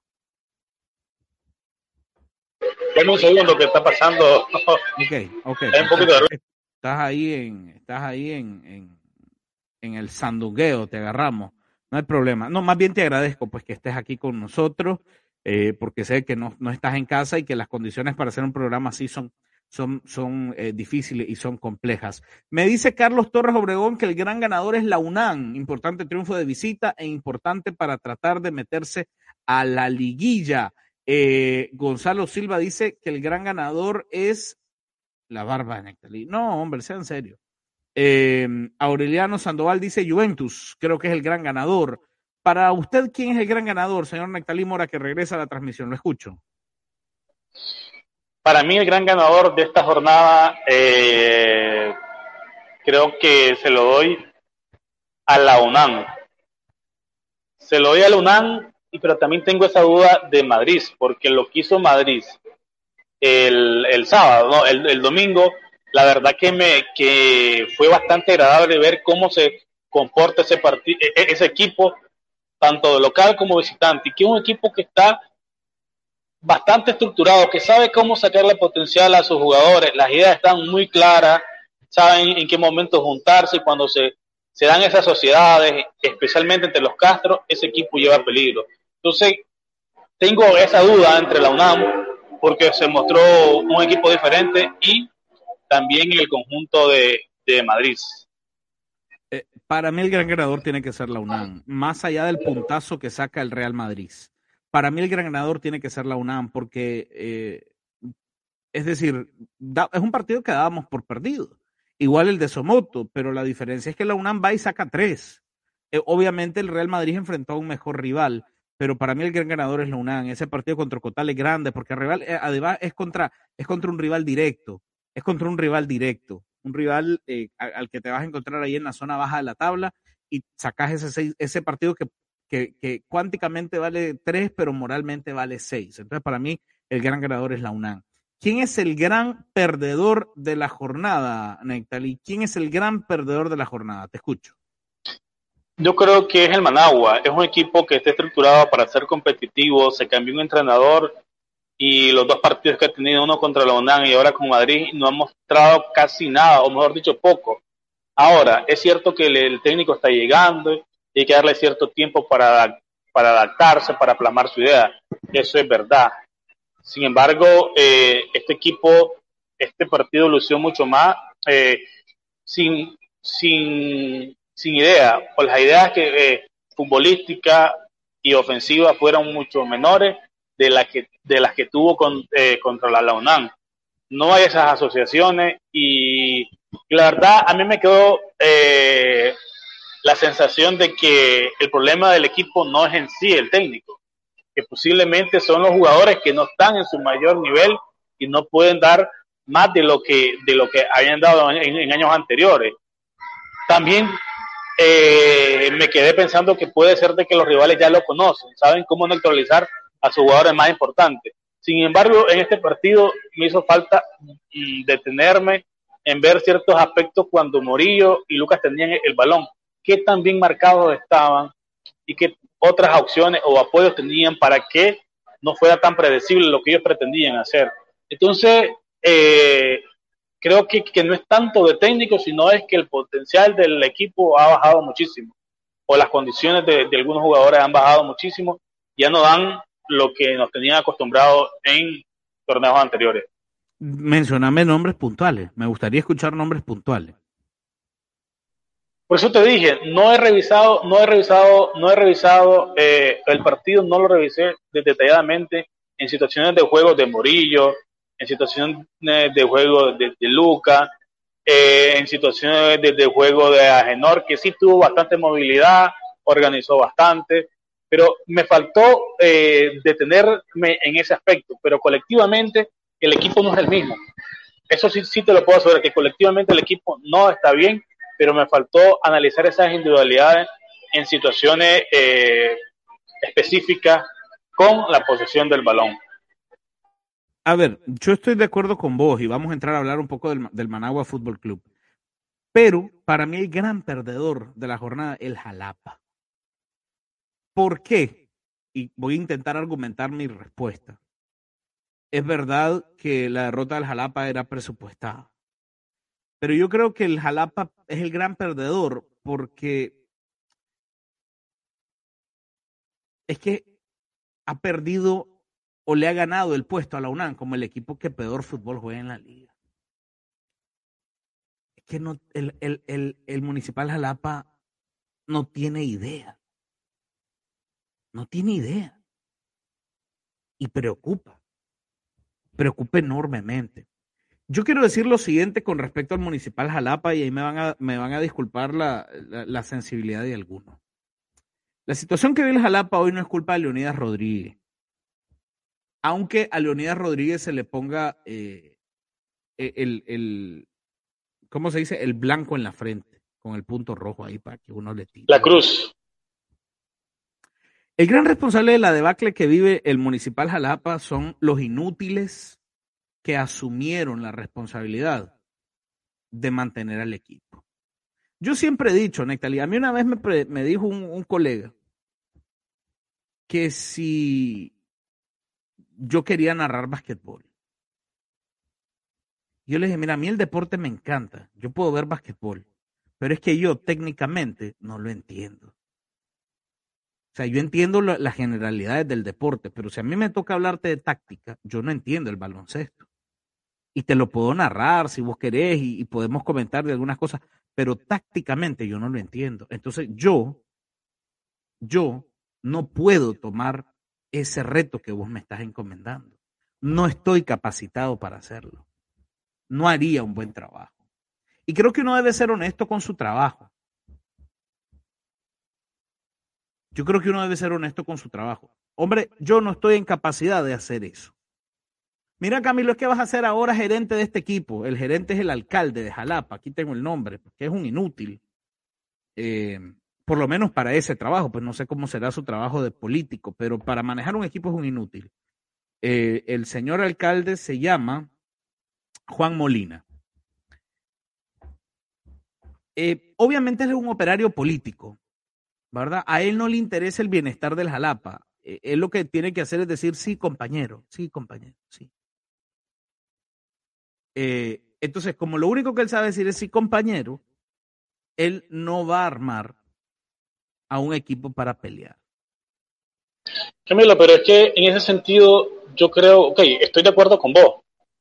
Dame un segundo que está pasando. Ok, ok. Hay un poquito de ruido. Estás ahí en, estás ahí en, en, en el sandungueo, te agarramos. No hay problema. No, más bien te agradezco pues que estés aquí con nosotros, eh, porque sé que no, no estás en casa y que las condiciones para hacer un programa así son, son, son eh, difíciles y son complejas. Me dice Carlos Torres Obregón que el gran ganador es la UNAM. Importante triunfo de visita e importante para tratar de meterse a la liguilla. Eh, Gonzalo Silva dice que el gran ganador es la barba de Nectalí. No, hombre, sea en serio. Eh, Aureliano Sandoval dice Juventus, creo que es el gran ganador. Para usted, ¿quién es el gran ganador, señor Nectalí Mora, que regresa a la transmisión? Lo escucho. Para mí el gran ganador de esta jornada, eh, creo que se lo doy a la UNAM. Se lo doy a la UNAM, pero también tengo esa duda de Madrid, porque lo que hizo Madrid el, el sábado, ¿no? el, el domingo, la verdad que me que fue bastante agradable ver cómo se comporta ese partido, ese equipo, tanto de local como visitante, y que es un equipo que está bastante estructurado, que sabe cómo sacarle potencial a sus jugadores. Las ideas están muy claras, saben en qué momento juntarse, y cuando se, se dan esas sociedades, especialmente entre los Castro, ese equipo lleva peligro. Entonces, tengo esa duda entre la UNAM, porque se mostró un equipo diferente, y también en el conjunto de, de Madrid. Eh, para mí el gran ganador tiene que ser la UNAM, más allá del puntazo que saca el Real Madrid. Para mí el gran ganador tiene que ser la UNAM, porque, eh, es decir, da, es un partido que dábamos por perdido. Igual el de Somoto, pero la diferencia es que la UNAM va y saca tres. Eh, obviamente el Real Madrid enfrentó a un mejor rival, pero para mí el gran ganador es la UNAM. Ese partido contra Ocotal es grande, porque el rival, eh, además es contra, es contra un rival directo. Es contra un rival directo, un rival eh, al que te vas a encontrar ahí en la zona baja de la tabla, y sacas ese, seis, ese partido que, que, que cuánticamente vale tres, pero moralmente vale seis. Entonces, para mí, el gran ganador es la UNAM. ¿Quién es el gran perdedor de la jornada, Nectalí? ¿Quién es el gran perdedor de la jornada? Te escucho. Yo creo que es el Managua, es un equipo que está estructurado para ser competitivo, se cambió un entrenador y los dos partidos que ha tenido, uno contra la UNAM y ahora con Madrid, no ha mostrado casi nada, o mejor dicho, poco. Ahora, es cierto que el, el técnico está llegando y hay que darle cierto tiempo para, para adaptarse, para plasmar su idea. Eso es verdad. Sin embargo, eh, este equipo, este partido lució mucho más eh, sin, sin, sin idea, o las ideas que eh, futbolísticas y ofensivas fueron mucho menores de las que, de las que tuvo con, eh, contra la, la UNAM. No hay esas asociaciones y, y la verdad a mí me quedó eh, la sensación de que el problema del equipo no es en sí el técnico, que posiblemente son los jugadores que no están en su mayor nivel y no pueden dar más de lo que de lo que habían dado en, en años anteriores. También eh, me quedé pensando que puede ser de que los rivales ya lo conocen, saben cómo neutralizar a sus jugadores más importantes. Sin embargo, en este partido me hizo falta mm, detenerme en ver ciertos aspectos cuando Morillo y Lucas tenían el balón, qué tan bien marcados estaban y qué otras opciones o apoyos tenían para que no fuera tan predecible lo que ellos pretendían hacer. Entonces, eh, creo que, que no es tanto de técnico, sino es que el potencial del equipo ha bajado muchísimo, o las condiciones de, de algunos jugadores han bajado muchísimo, ya no dan lo que nos tenían acostumbrados en torneos anteriores. Mencioname nombres puntuales, me gustaría escuchar nombres puntuales. Por eso te dije, no he revisado, no he revisado, no he revisado eh, el partido, no lo revisé detalladamente en situaciones de juego de Morillo, en situaciones de juego de, de Luca, eh, en situaciones de, de juego de Agenor, que sí tuvo bastante movilidad, organizó bastante, pero me faltó eh, detenerme en ese aspecto, pero colectivamente el equipo no es el mismo. Eso sí, sí te lo puedo asegurar, que colectivamente el equipo no está bien, pero me faltó analizar esas individualidades en situaciones eh, específicas con la posesión del balón. A ver, yo estoy de acuerdo con vos y vamos a entrar a hablar un poco del, del Managua Fútbol Club, pero para mí el gran perdedor de la jornada es el Jalapa. ¿Por qué? Y voy a intentar argumentar mi respuesta. Es verdad que la derrota del Jalapa era presupuestada, pero yo creo que el Jalapa es el gran perdedor porque es que ha perdido o le ha ganado el puesto a la UNAM como el equipo que peor fútbol juega en la liga. Es que no, el, el, el, el Municipal Jalapa no tiene idea. No tiene idea. Y preocupa. Preocupa enormemente. Yo quiero decir lo siguiente con respecto al Municipal Jalapa y ahí me van a, me van a disculpar la, la, la sensibilidad de algunos. La situación que vive el Jalapa hoy no es culpa de Leonidas Rodríguez. Aunque a Leonidas Rodríguez se le ponga eh, el, el, ¿cómo se dice? El blanco en la frente, con el punto rojo ahí para que uno le tire. La cruz. El gran responsable de la debacle que vive el Municipal Jalapa son los inútiles que asumieron la responsabilidad de mantener al equipo. Yo siempre he dicho, Nectali, a mí una vez me, pre, me dijo un, un colega que si yo quería narrar básquetbol. Yo le dije, mira, a mí el deporte me encanta, yo puedo ver básquetbol, pero es que yo técnicamente no lo entiendo. O sea, yo entiendo la, las generalidades del deporte, pero si a mí me toca hablarte de táctica, yo no entiendo el baloncesto. Y te lo puedo narrar si vos querés y, y podemos comentar de algunas cosas, pero tácticamente yo no lo entiendo. Entonces yo, yo no puedo tomar ese reto que vos me estás encomendando. No estoy capacitado para hacerlo. No haría un buen trabajo. Y creo que uno debe ser honesto con su trabajo. Yo creo que uno debe ser honesto con su trabajo. Hombre, yo no estoy en capacidad de hacer eso. Mira, Camilo, ¿qué vas a hacer ahora gerente de este equipo? El gerente es el alcalde de Jalapa. Aquí tengo el nombre, porque es un inútil. Eh, por lo menos para ese trabajo, pues no sé cómo será su trabajo de político, pero para manejar un equipo es un inútil. Eh, el señor alcalde se llama Juan Molina. Eh, obviamente él es un operario político ¿verdad? A él no le interesa el bienestar del Jalapa. Eh, Él lo que tiene que hacer es decir, sí, compañero, sí, compañero, sí. Eh, entonces, como lo único que él sabe decir es sí, compañero, él no va a armar a un equipo para pelear. Camilo, pero es que en ese sentido yo creo, ok, estoy de acuerdo con vos,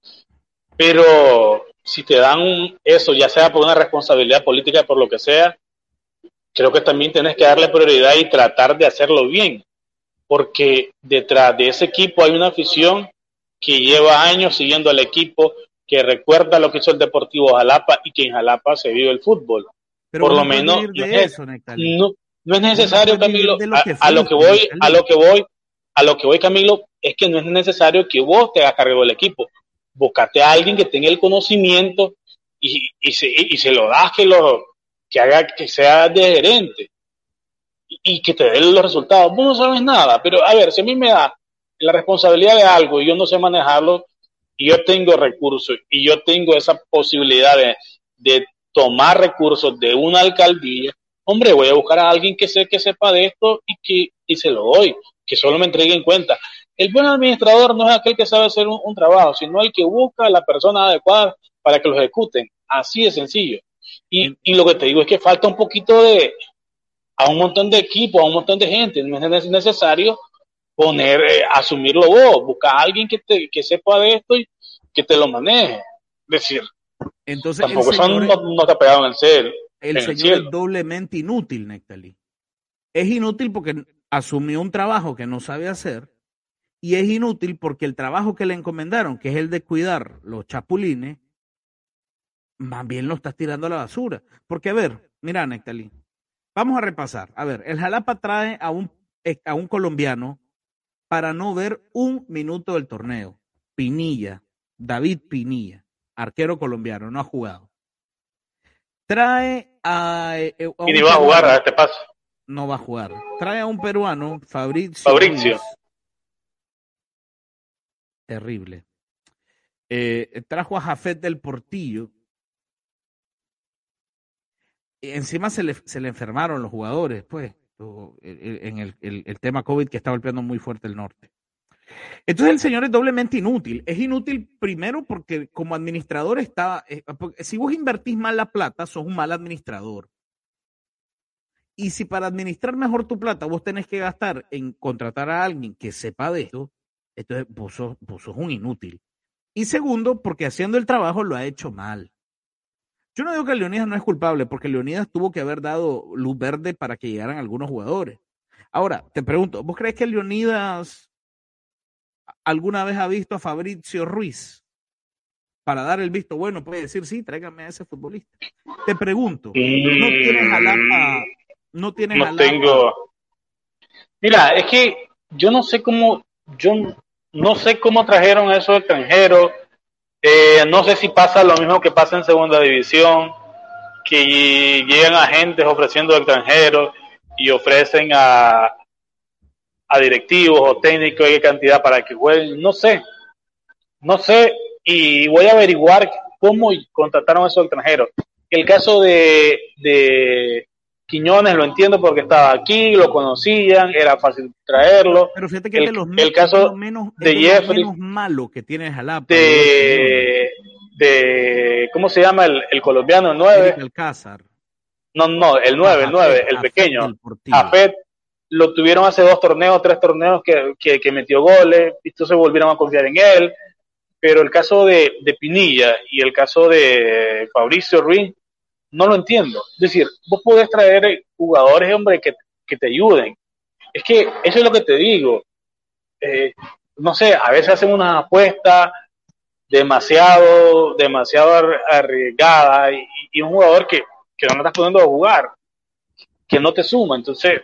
pero si te dan un- eso, ya sea por una responsabilidad política, por lo que sea, creo que también tienes que darle prioridad y tratar de hacerlo bien, porque detrás de ese equipo hay una afición que lleva años siguiendo al equipo, que recuerda lo que hizo el Deportivo Jalapa y que en Jalapa se vive el fútbol. Pero Por vos lo no puedes menos, vivir no de es, eso, Nectalí. no, no es Vos no necesario, puedes vivir Camilo, de lo a, que a lo que fuiste, voy, a Nectalí. lo que voy, a lo que voy, Camilo, es que no es necesario que vos te hagas cargo del equipo. Búscate a alguien que tenga el conocimiento y, y, se, y se lo das que lo que haga que sea de gerente y, y que te dé los resultados. Vos no sabes nada, pero a ver, si a mí me da la responsabilidad de algo y yo no sé manejarlo, y yo tengo recursos y yo tengo esa posibilidad de, de tomar recursos de una alcaldía, hombre, voy a buscar a alguien que sé que sepa de esto y que y se lo doy, que solo me entregue en cuenta. El buen administrador no es aquel que sabe hacer un, un trabajo, sino el que busca a la persona adecuada para que lo ejecuten. Así de sencillo. Y, En- y lo que te digo es que falta un poquito de, a un montón de equipos, a un montón de gente. No es necesario poner, eh, asumirlo vos, busca a alguien que, te, que sepa de esto y que te lo maneje. Es decir, Entonces, el tampoco eso señor, no, no está pegado en el cielo. el En el señor es cielo. doblemente inútil, Nectalí. Es inútil porque asumió un trabajo que no sabe hacer y es inútil porque el trabajo que le encomendaron, que es el de cuidar los chapulines, más bien lo estás tirando a la basura. Porque, a ver, mira, Nectalí, vamos a repasar. A ver, el Jalapa trae a un, eh, a un colombiano para no ver un minuto del torneo. Pinilla, David Pinilla, arquero colombiano, no ha jugado. Trae a, eh, a Y ni un va a jugar a peruano, este paso. no va a jugar. Trae a un peruano, Fabrizio Fabricio. Ruiz, terrible. Eh, trajo a Jafet del Portillo. Y encima se le, se le enfermaron los jugadores, pues, en el, el, el tema COVID que está golpeando muy fuerte el norte. Entonces el señor es doblemente inútil. Es inútil primero porque como administrador está, eh, si vos invertís mal la plata, sos un mal administrador. Y si para administrar mejor tu plata vos tenés que gastar en contratar a alguien que sepa de esto, entonces vos sos, vos sos un inútil. Y segundo, porque haciendo el trabajo lo ha hecho mal. Yo no digo que Leonidas no es culpable, porque Leonidas tuvo que haber dado luz verde para que llegaran algunos jugadores. Ahora, te pregunto, ¿vos crees que Leonidas alguna vez ha visto a Fabricio Ruiz para dar el visto bueno? Puede decir, sí, tráigame a ese futbolista. Te pregunto, ¿no tienes Jalapa? ¿No tienes No Jalapa? tengo. Mira, es que yo no sé cómo, yo no sé cómo trajeron a esos extranjeros. Eh, no sé si pasa lo mismo que pasa en segunda división, que llegan agentes ofreciendo extranjeros y ofrecen a, a directivos o técnicos qué cantidad para que jueguen. No sé, no sé, y voy a averiguar cómo contrataron a esos extranjeros. El caso de, de Quiñones lo entiendo porque estaba aquí, lo conocían, era fácil traerlo. Pero fíjate que El, es de los, el es caso de lo menos, de es de lo Jeffrey, menos malo que tiene Jalapa. de, de ¿cómo se llama el, el colombiano, el nueve? Eric Alcázar. No, no, el nueve, Ah, el nueve, Jafet, el Jafet pequeño. del Portillo. Jafet lo tuvieron hace dos torneos, tres torneos que, que, que metió goles, y entonces volvieron a confiar en él. Pero el caso de, de Pinilla y el caso de Fabricio Ruiz, no lo entiendo. Es decir, vos podés traer jugadores, hombre, que, que te ayuden. Es que eso es lo que te digo. Eh, no sé, a veces hacen una apuesta demasiado, demasiado arriesgada y, y un jugador que, que no lo estás poniendo a jugar, que no te suma. Entonces,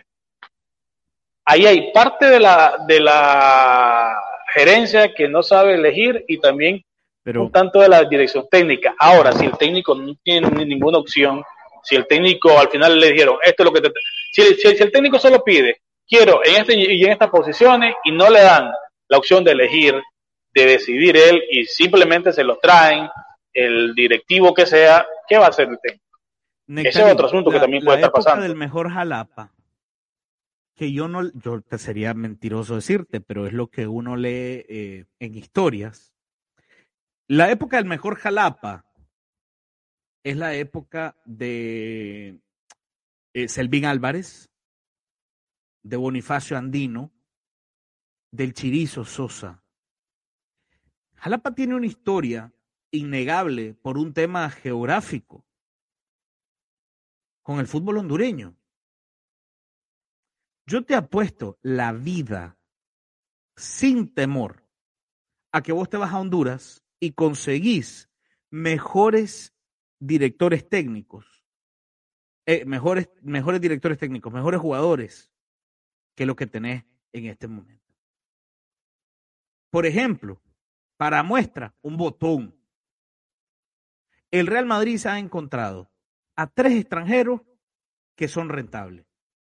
ahí hay parte de la, de la gerencia que no sabe elegir y también Pero, un tanto de la dirección técnica. Ahora, si el técnico no tiene ninguna opción, si el técnico al final le dijeron, esto es lo que te... Si, si, si el técnico solo pide, quiero en este y en estas posiciones y no le dan la opción de elegir, de decidir él y simplemente se los traen, el directivo que sea, ¿qué va a hacer el técnico? Nectalí, Ese es otro asunto la, que también la puede estar época pasando. del mejor Jalapa que yo no, yo te sería mentiroso decirte, pero es lo que uno lee eh, en historias. La época del mejor Jalapa es la época de eh, Selvín Álvarez, de Bonifacio Andino, del Chirizo Sosa. Jalapa tiene una historia innegable por un tema geográfico con el fútbol hondureño. Yo te apuesto la vida sin temor a que vos te vas a Honduras y conseguís mejores directores técnicos, eh, mejores, mejores directores técnicos, mejores jugadores que lo que tenés en este momento. Por ejemplo, para muestra, un botón. El Real Madrid se ha encontrado a tres extranjeros que son rentables.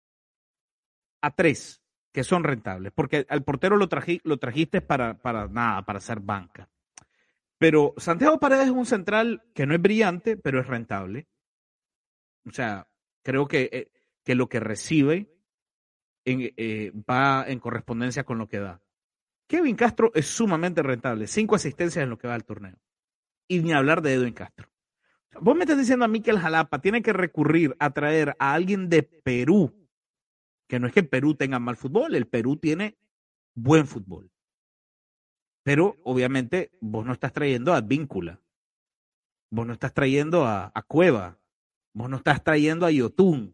A tres que son rentables, porque al portero lo, traji, lo trajiste para, para nada, para hacer banca. Pero Santiago Paredes es un central que no es brillante, pero es rentable. O sea, creo que, eh, que lo que recibe en, eh, va en correspondencia con lo que da. Kevin Castro es sumamente rentable, cinco asistencias en lo que va al torneo. Y ni hablar de Edwin Castro. Vos me estás diciendo a mí que el Jalapa tiene que recurrir a traer a alguien de Perú, que no es que Perú tenga mal fútbol, el Perú tiene buen fútbol. Pero obviamente vos no estás trayendo a Advíncula, vos no estás trayendo a, a Cueva, vos no estás trayendo a Yotún.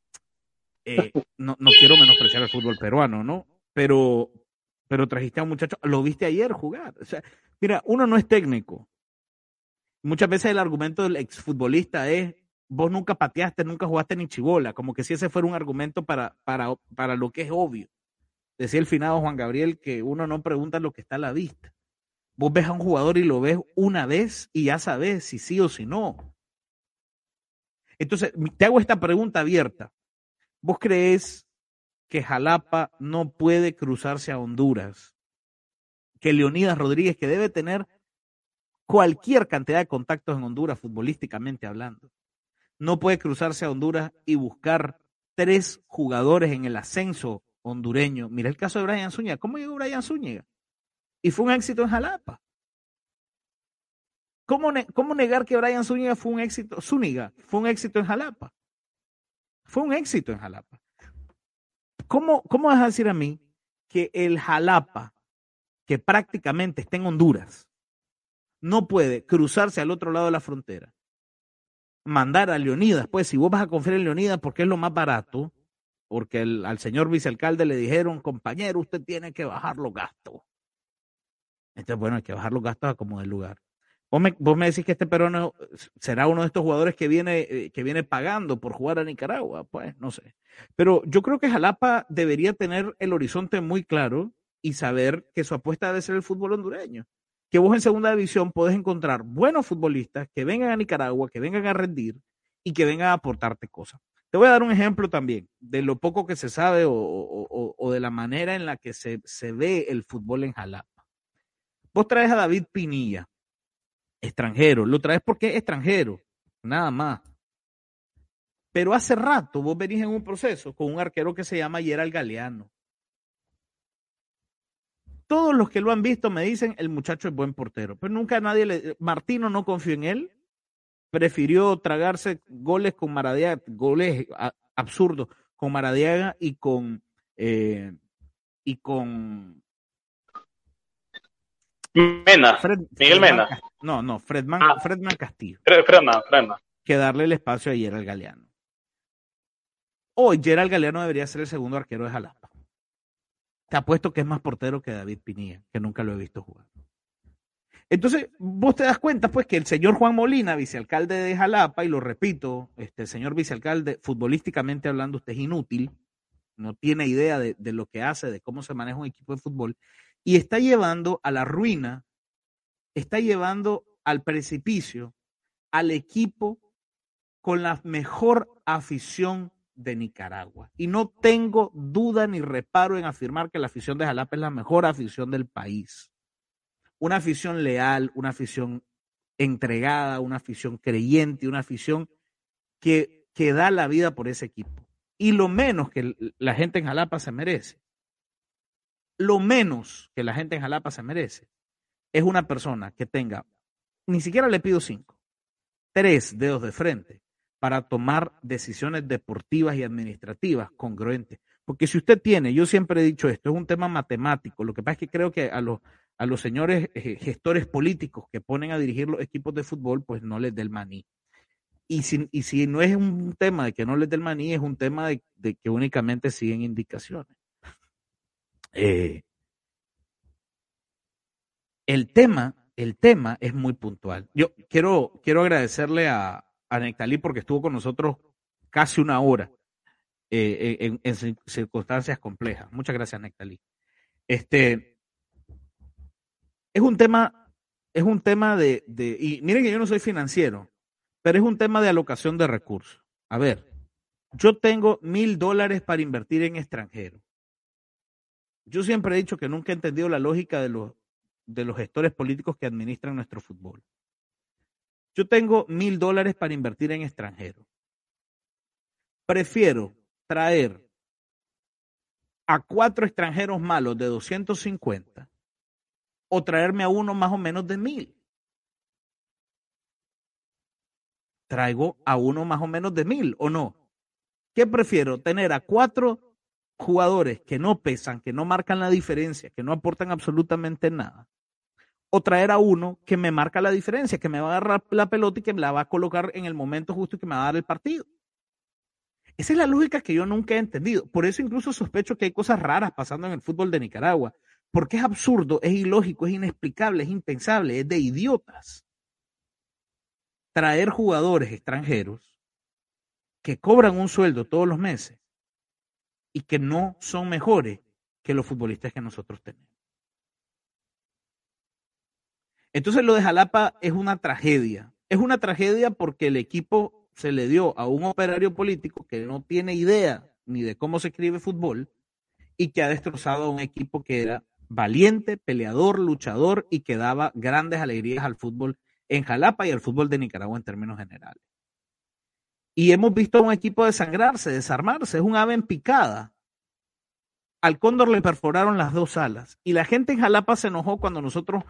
Eh, no, no quiero menospreciar el fútbol peruano, ¿no? Pero, pero trajiste a un muchacho, lo viste ayer jugar. O sea, mira, uno no es técnico. Muchas veces el argumento del exfutbolista es, vos nunca pateaste, nunca jugaste ni chibola, como que si ese fuera un argumento para, para, para lo que es obvio. Decía el finado Juan Gabriel que uno no pregunta lo que está a la vista. Vos ves a un jugador y lo ves una vez y ya sabes si sí o si no. Entonces, te hago esta pregunta abierta. ¿Vos crees que Jalapa no puede cruzarse a Honduras? Que Leonidas Rodríguez, que debe tener cualquier cantidad de contactos en Honduras, futbolísticamente hablando, no puede cruzarse a Honduras y buscar tres jugadores en el ascenso hondureño? Mira el caso de Brian Zúñiga. ¿Cómo llegó Brian Zúñiga? Y fue un éxito en Jalapa. ¿Cómo, ne ¿Cómo negar que Brian Zúñiga fue un éxito? Zúñiga fue un éxito en Jalapa. Fue un éxito en Jalapa. ¿Cómo, cómo vas a decir a mí que el Jalapa, que prácticamente está en Honduras, no puede cruzarse al otro lado de la frontera, mandar a Leonidas? Pues si vos vas a confiar en Leonidas porque es lo más barato, porque el, al señor vicealcalde le dijeron, compañero, usted tiene que bajar los gastos. Entonces, bueno, hay que bajar los gastos a como del lugar. Vos me, vos me decís que este peruano será uno de estos jugadores que viene, eh, que viene pagando por jugar a Nicaragua. Pues no sé. Pero yo creo que Jalapa debería tener el horizonte muy claro y saber que su apuesta debe ser el fútbol hondureño. Que vos en segunda división podés encontrar buenos futbolistas que vengan a Nicaragua, que vengan a rendir y que vengan a aportarte cosas. Te voy a dar un ejemplo también de lo poco que se sabe o, o, o, o de la manera en la que se, se ve el fútbol en Jalapa. Vos traes a David Pinilla, extranjero, lo traes porque es extranjero, nada más. Pero hace rato vos venís en un proceso con un arquero que se llama Gerald Galeano. Todos los que lo han visto me dicen, el muchacho es buen portero, pero nunca nadie le... Martino no confió en él, prefirió tragarse goles con Maradiaga, goles a, absurdos con Maradiaga y con... Eh, y con... Mena, Fred, Miguel Fredman, Mena. No, no, Fredman, Ah. Fredman Castillo. Fredman, Fredman. Que darle el espacio a Gerald Galeano. Hoy Gerald Galeano debería ser el segundo arquero de Jalapa. Te apuesto que es más portero que David Pinilla, que nunca lo he visto jugar. Entonces, vos te das cuenta, pues, que el señor Juan Molina, vicealcalde de Jalapa, y lo repito, este señor vicealcalde, futbolísticamente hablando, usted es inútil, no tiene idea de, de lo que hace, de cómo se maneja un equipo de fútbol, y está llevando a la ruina, está llevando al precipicio al equipo con la mejor afición de Nicaragua. Y no tengo duda ni reparo en afirmar que la afición de Jalapa es la mejor afición del país. Una afición leal, una afición entregada, una afición creyente, una afición que, que da la vida por ese equipo. Y lo menos que la gente en Jalapa se merece, lo menos que la gente en Jalapa se merece, es una persona que tenga, ni siquiera le pido cinco, tres dedos de frente para tomar decisiones deportivas y administrativas congruentes. Porque si usted tiene, yo siempre he dicho esto, es un tema matemático. Lo que pasa es que creo que a los, a los señores eh, gestores políticos que ponen a dirigir los equipos de fútbol, pues no les dé el maní. Y si, y si no es un tema de que no les dé el maní, es un tema de, de que únicamente siguen indicaciones. Eh, el tema, el tema es muy puntual. Yo quiero, quiero agradecerle a, a Nectalí porque estuvo con nosotros casi una hora eh, en, en circunstancias complejas. Muchas gracias, Nectalí. Este, es un tema, es un tema de, de, y miren que yo no soy financiero, pero es un tema de alocación de recursos. A ver, yo tengo mil dólares para invertir en extranjero. Yo siempre he dicho que nunca he entendido la lógica de los, de los gestores políticos que administran nuestro fútbol. Yo tengo mil dólares para invertir en extranjero. Prefiero traer a cuatro extranjeros malos de doscientos cincuenta o traerme a uno más o menos de mil. Traigo a uno más o menos de mil, ¿o no? ¿Qué prefiero? Tener a cuatro jugadores que no pesan, que no marcan la diferencia, que no aportan absolutamente nada, o traer a uno que me marca la diferencia, que me va a agarrar la pelota y que me la va a colocar en el momento justo y que me va a dar el partido. Esa es la lógica que yo nunca he entendido. Por eso incluso sospecho que hay cosas raras pasando en el fútbol de Nicaragua, porque es absurdo, es ilógico, es inexplicable, es impensable, es de idiotas traer jugadores extranjeros que cobran un sueldo todos los meses y que no son mejores que los futbolistas que nosotros tenemos. Entonces lo de Jalapa es una tragedia. Es una tragedia porque el equipo se le dio a un operario político que no tiene idea ni de cómo se escribe fútbol y que ha destrozado a un equipo que era valiente, peleador, luchador y que daba grandes alegrías al fútbol en Jalapa y al fútbol de Nicaragua en términos generales. Y hemos visto a un equipo desangrarse, desarmarse, es un ave en picada. Al Cóndor le perforaron las dos alas y la gente en Jalapa se enojó cuando nosotros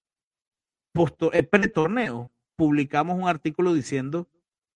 pre-torneo publicamos un artículo diciendo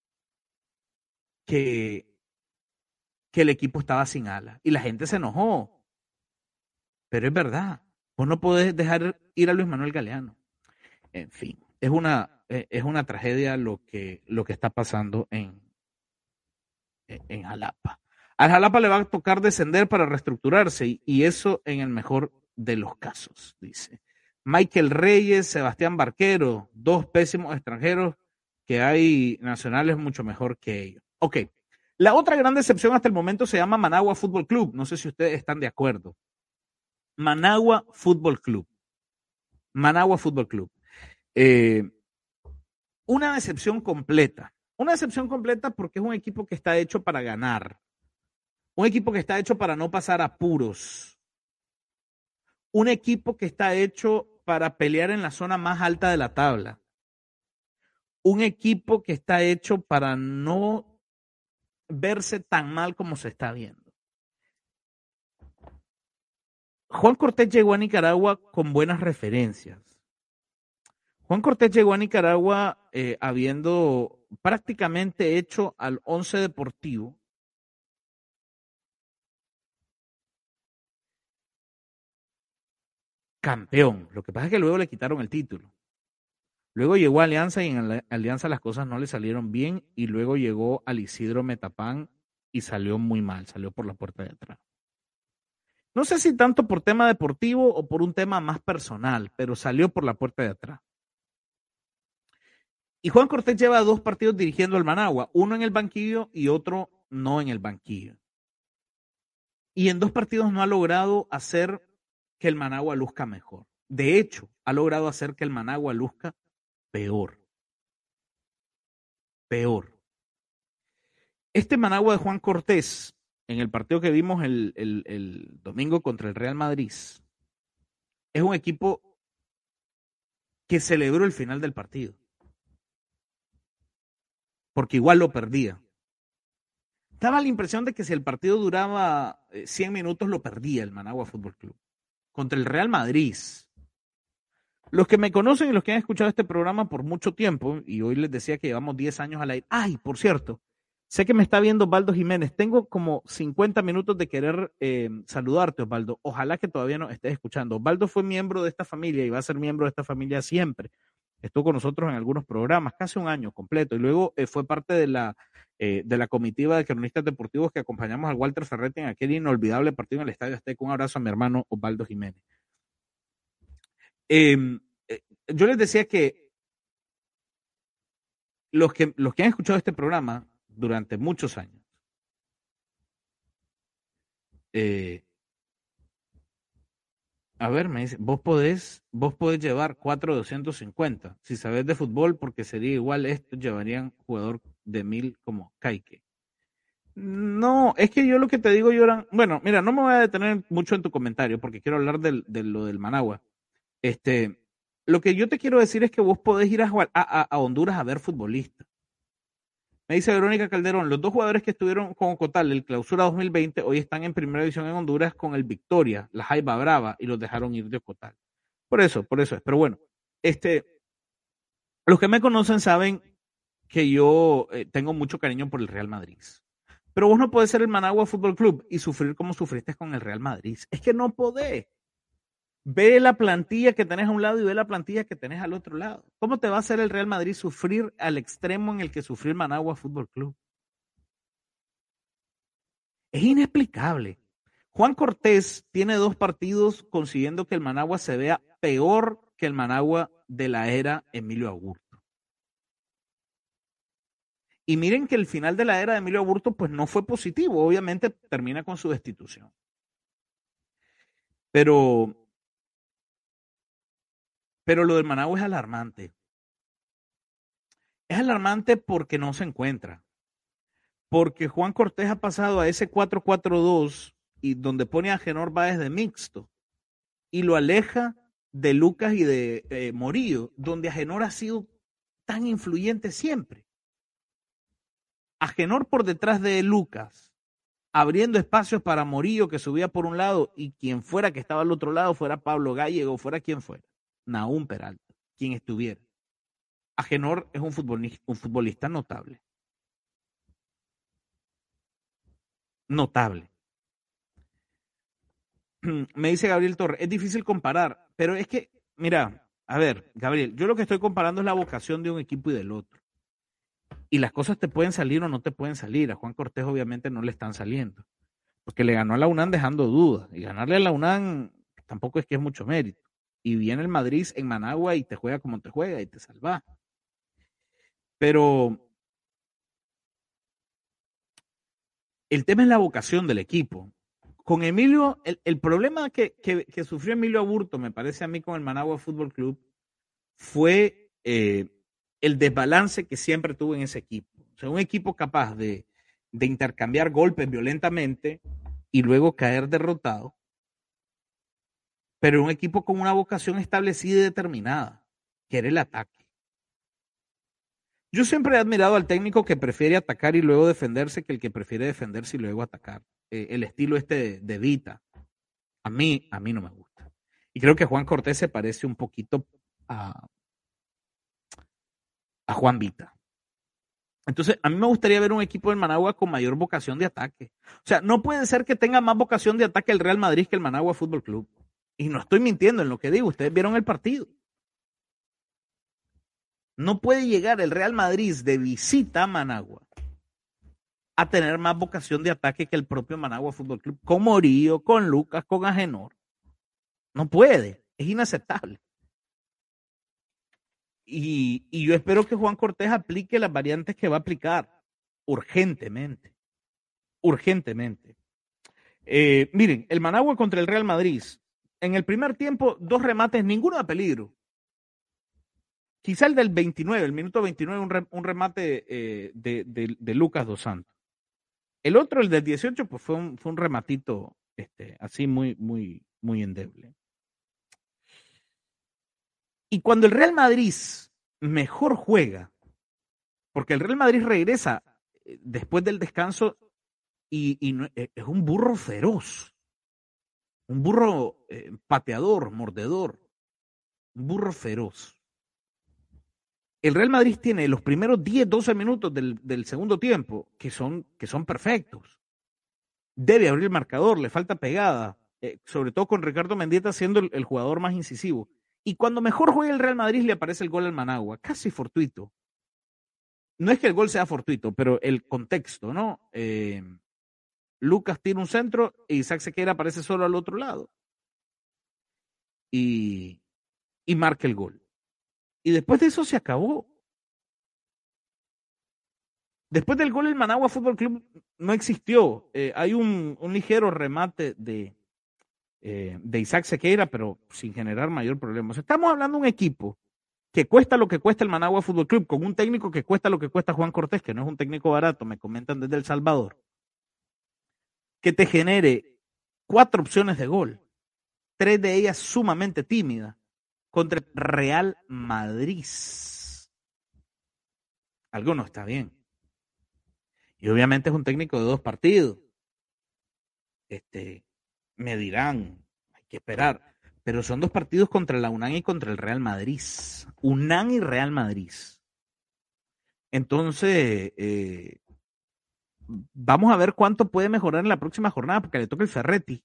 que, que el equipo estaba sin alas y la gente se enojó. Pero es verdad, vos no podés dejar ir a Luis Manuel Galeano. En fin, es una, es una tragedia lo que, lo que está pasando en, en Jalapa. Al Jalapa le va a tocar descender para reestructurarse y, y eso en el mejor de los casos, dice. Michael Reyes, Sebastián Barquero, dos pésimos extranjeros que hay nacionales mucho mejor que ellos. Ok, la otra gran decepción hasta el momento se llama Managua Fútbol Club. No sé si ustedes están de acuerdo. Managua Fútbol Club. Managua Fútbol Club. Eh, una decepción completa. Una decepción completa porque es un equipo que está hecho para ganar. Un equipo que está hecho para no pasar apuros. Un equipo que está hecho para pelear en la zona más alta de la tabla. Un equipo que está hecho para no verse tan mal como se está viendo. Juan Cortés llegó a Nicaragua con buenas referencias. Juan Cortés llegó a Nicaragua eh, habiendo prácticamente hecho al Once Deportivo campeón. Lo que pasa es que luego le quitaron el título. Luego llegó a Alianza y en Alianza las cosas no le salieron bien y luego llegó al Isidro Metapán y salió muy mal, salió por la puerta de atrás. No sé si tanto por tema deportivo o por un tema más personal, pero salió por la puerta de atrás. Y Juan Cortés lleva dos partidos dirigiendo al Managua, uno en el banquillo y otro no en el banquillo. Y en dos partidos no ha logrado hacer que el Managua luzca mejor. De hecho, ha logrado hacer que el Managua luzca peor. Peor. Este Managua de Juan Cortés, en el partido que vimos el, el, el domingo contra el Real Madrid, es un equipo que celebró el final del partido. Porque igual lo perdía. daba la impresión de que si el partido duraba cien minutos lo perdía el Managua Fútbol Club contra el Real Madrid. Los que me conocen y los que han escuchado este programa por mucho tiempo, y hoy les decía que llevamos diez años al aire. Ay, por cierto, sé que me está viendo Osvaldo Jiménez. Tengo como cincuenta minutos de querer eh, saludarte, Osvaldo. Ojalá que todavía nos estés escuchando. Osvaldo fue miembro de esta familia y va a ser miembro de esta familia siempre. Estuvo con nosotros en algunos programas, casi un año completo, y luego eh, fue parte de la, eh, de la comitiva de cronistas deportivos que acompañamos al Walter Ferretti en aquel inolvidable partido en el Estadio Azteca. Un abrazo a mi hermano Osvaldo Jiménez. Eh, eh, yo les decía que los, que los que han escuchado este programa durante muchos años, eh, a ver, me dice, vos podés, vos podés llevar cuatro de doscientos cincuenta, si sabés de fútbol, porque sería igual esto, llevarían jugador de mil como Caique. No, es que yo lo que te digo, Yoran, bueno, mira, no me voy a detener mucho en tu comentario, porque quiero hablar del, de lo del Managua. Este, lo que yo te quiero decir es que vos podés ir a, a, a Honduras a ver futbolistas. Me dice Verónica Calderón, los dos jugadores que estuvieron con Ocotal el Clausura dos mil veinte hoy están en primera división en Honduras con el Victoria, la Jaiba Brava, y los dejaron ir de Ocotal. Por eso, por eso es. Pero bueno, este, los que me conocen saben que yo eh, tengo mucho cariño por el Real Madrid. Pero vos no podés ser el Managua Fútbol Club y sufrir como sufriste con el Real Madrid. Es que no podés. Ve la plantilla que tenés a un lado y ve la plantilla que tenés al otro lado. ¿Cómo te va a hacer el Real Madrid sufrir al extremo en el que sufrió el Managua Fútbol Club? Es inexplicable. Juan Cortés tiene dos partidos consiguiendo que el Managua se vea peor que el Managua de la era Emilio Agurto. Y miren que el final de la era de Emilio Agurto pues no fue positivo, obviamente termina con su destitución. Pero Pero lo del Managua es alarmante. Es alarmante porque no se encuentra. Porque Juan Cortés ha pasado a ese cuatro cuatro dos y donde pone a Agenor Báez de mixto y lo aleja de Lucas y de eh, Morillo, donde Agenor ha sido tan influyente siempre. Agenor por detrás de Lucas, abriendo espacios para Morillo que subía por un lado y quien fuera que estaba al otro lado, fuera Pablo Gallego, fuera quien fuera. Nahum Peralta, quien estuviera. Agenor es un futbolista, un futbolista notable. Notable. Me dice Gabriel Torres, es difícil comparar, pero es que, mira, a ver, Gabriel, yo lo que estoy comparando es la vocación de un equipo y del otro. Y las cosas te pueden salir o no te pueden salir. A Juan Cortés obviamente no le están saliendo, porque le ganó a la UNAM dejando dudas. Y ganarle a la UNAM tampoco es que es mucho mérito. Y viene el Madrid en Managua y te juega como te juega y te salva. Pero el tema es la vocación del equipo. Con Emilio, el, el problema que, que, que sufrió Emilio Agurto, me parece a mí, con el Managua Fútbol Club, fue eh, el desbalance que siempre tuvo en ese equipo. O sea, un equipo capaz de, de intercambiar golpes violentamente y luego caer derrotado, pero un equipo con una vocación establecida y determinada, que era el ataque. Yo siempre he admirado al técnico que prefiere atacar y luego defenderse que el que prefiere defenderse y luego atacar. Eh, el estilo este de, de Vita, a mí, a mí no me gusta. Y creo que Juan Cortés se parece un poquito a, a Juan Vita. Entonces, a mí me gustaría ver un equipo del Managua con mayor vocación de ataque. O sea, no puede ser que tenga más vocación de ataque el Real Madrid que el Managua Fútbol Club. Y no estoy mintiendo en lo que digo, ustedes vieron el partido. No puede llegar el Real Madrid de visita a Managua a tener más vocación de ataque que el propio Managua Fútbol Club, con Morillo, con Lucas, con Agenor. No puede, es inaceptable. Y, y yo espero que Juan Cortés aplique las variantes que va a aplicar urgentemente, urgentemente. Eh, miren, el Managua contra el Real Madrid, en el primer tiempo, dos remates, ninguno de peligro. Quizá el del veintinueve, el minuto veintinueve, un, re, un remate eh, de, de, de Lucas dos Santos. El otro, el del dieciocho, pues fue un, fue un rematito este, así muy, muy, muy endeble. Y cuando el Real Madrid mejor juega, porque el Real Madrid regresa después del descanso y, y no, es un burro feroz, un burro eh, pateador, mordedor, un burro feroz. El Real Madrid tiene los primeros diez, doce minutos del, del segundo tiempo que son, que son perfectos. Debe abrir el marcador, le falta pegada, eh, sobre todo con Ricardo Mendieta siendo el, el jugador más incisivo. Y cuando mejor juega el Real Madrid le aparece el gol al Managua, casi fortuito. No es que el gol sea fortuito, pero el contexto, ¿no? Eh, Lucas tira un centro e Isaac Sequeira aparece solo al otro lado. Y, y marca el gol. Y después de eso se acabó. Después del gol el Managua Fútbol Club no existió. Eh, hay un, un ligero remate de, eh, de Isaac Sequeira, pero sin generar mayor problema. O sea, estamos hablando de un equipo que cuesta lo que cuesta el Managua Fútbol Club, con un técnico que cuesta lo que cuesta Juan Cortés, que no es un técnico barato, me comentan desde El Salvador, que te genere cuatro opciones de gol, tres de ellas sumamente tímidas, contra el Real Madrid. Algo no está bien. Y obviamente es un técnico de dos partidos. Este, me dirán, hay que esperar. Pero son dos partidos contra la UNAM y contra el Real Madrid. UNAM y Real Madrid. Entonces, eh, vamos a ver cuánto puede mejorar en la próxima jornada, porque le toca el Ferretti.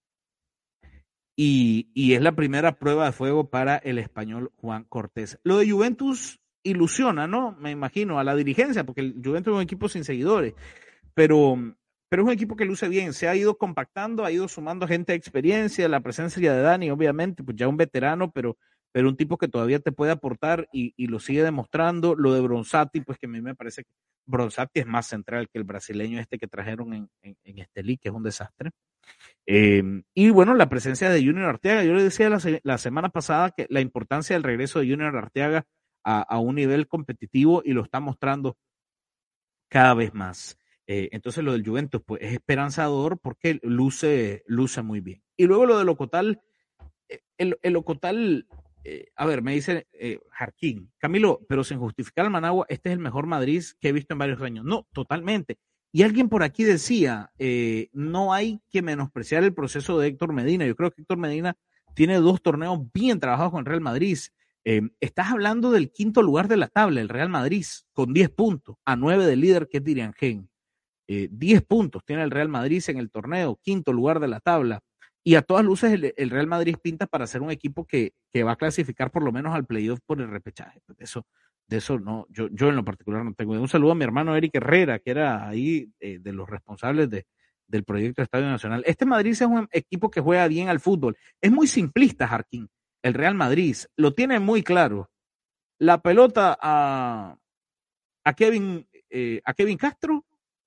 Y, y es la primera prueba de fuego para el español Juan Cortés. Lo de Juventus ilusiona, ¿no? Me imagino, a la dirigencia, porque el Juventus es un equipo sin seguidores, pero, pero es un equipo que luce bien, se ha ido compactando, ha ido sumando gente de experiencia, la presencia de Dani, obviamente, pues ya un veterano, pero, pero un tipo que todavía te puede aportar y, y lo sigue demostrando. Lo de Bronzatti, pues que a mí me parece que Bronzatti es más central que el brasileño este que trajeron en, en, en Estelí, que es un desastre. Eh, y bueno, la presencia de Junior Arteaga, yo le decía la, la semana pasada que la importancia del regreso de Junior Arteaga a, a un nivel competitivo, y lo está mostrando cada vez más. Eh, entonces lo del Juventus pues es esperanzador porque luce, luce muy bien. Y luego lo del Ocotal, eh, el, el Ocotal, eh, a ver, me dice eh, Jarquín, Camilo, pero sin justificar al Managua, este es el mejor Madrid que he visto en varios años. No, totalmente. Y alguien por aquí decía, eh, no hay que menospreciar el proceso de Héctor Medina. Yo creo que Héctor Medina tiene dos torneos bien trabajados con el Real Madrid. Eh, estás hablando del quinto lugar de la tabla, el Real Madrid, con diez puntos, a nueve del líder que es Diriangén. Eh, diez puntos tiene el Real Madrid en el torneo, quinto lugar de la tabla. Y a todas luces el, el Real Madrid pinta para ser un equipo que, que va a clasificar por lo menos al playoff por el repechaje. De eso, de eso no, yo, yo en lo particular no tengo. Un saludo a mi hermano Eric Herrera, que era ahí eh, de los responsables de, del proyecto Estadio Nacional. Este Madrid es un equipo que juega bien al fútbol. Es muy simplista, Jarquín. El Real Madrid lo tiene muy claro. La pelota a, a, Kevin, eh, a Kevin Castro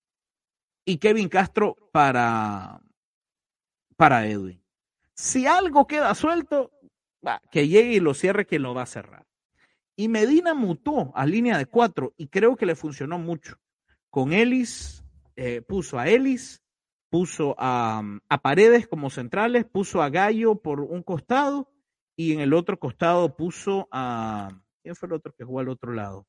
y Kevin Castro para, para Edwin. Si algo queda suelto, va, que llegue y lo cierre, que lo va a cerrar. Y Medina mutó a línea de cuatro y creo que le funcionó mucho. Con Ellis, eh, puso a Ellis, puso a, a Paredes como centrales, puso a Gallo por un costado y en el otro costado puso a... ¿Quién fue el otro que jugó al otro lado?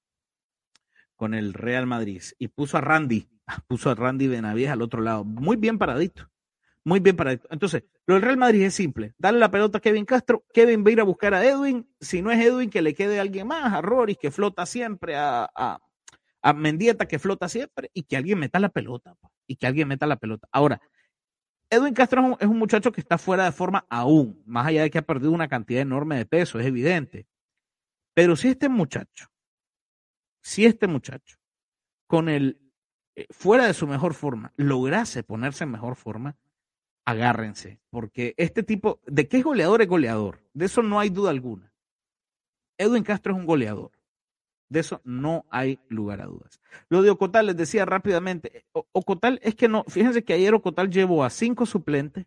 Con el Real Madrid. Y puso a Randy, puso a Randy Benavides al otro lado. Muy bien paradito. Muy bien paradito. Entonces, lo del Real Madrid es simple. Dale la pelota a Kevin Castro. Kevin va a ir a buscar a Edwin. Si no es Edwin, que le quede a alguien más. A Roris, que flota siempre. A, a, a Mendieta, que flota siempre. Y que alguien meta la pelota. Y que alguien meta la pelota. Ahora, Edwin Castro es un, es un muchacho que está fuera de forma aún. Más allá de que ha perdido una cantidad enorme de peso. Es evidente. Pero si este muchacho, si este muchacho, con el, eh, fuera de su mejor forma, lograse ponerse en mejor forma, agárrense, porque este tipo, de que es goleador, es goleador, de eso no hay duda alguna. Edwin Castro es un goleador, de eso no hay lugar a dudas. Lo de Ocotal, les decía rápidamente, o Ocotal es que no, fíjense que ayer Ocotal llevó a cinco suplentes,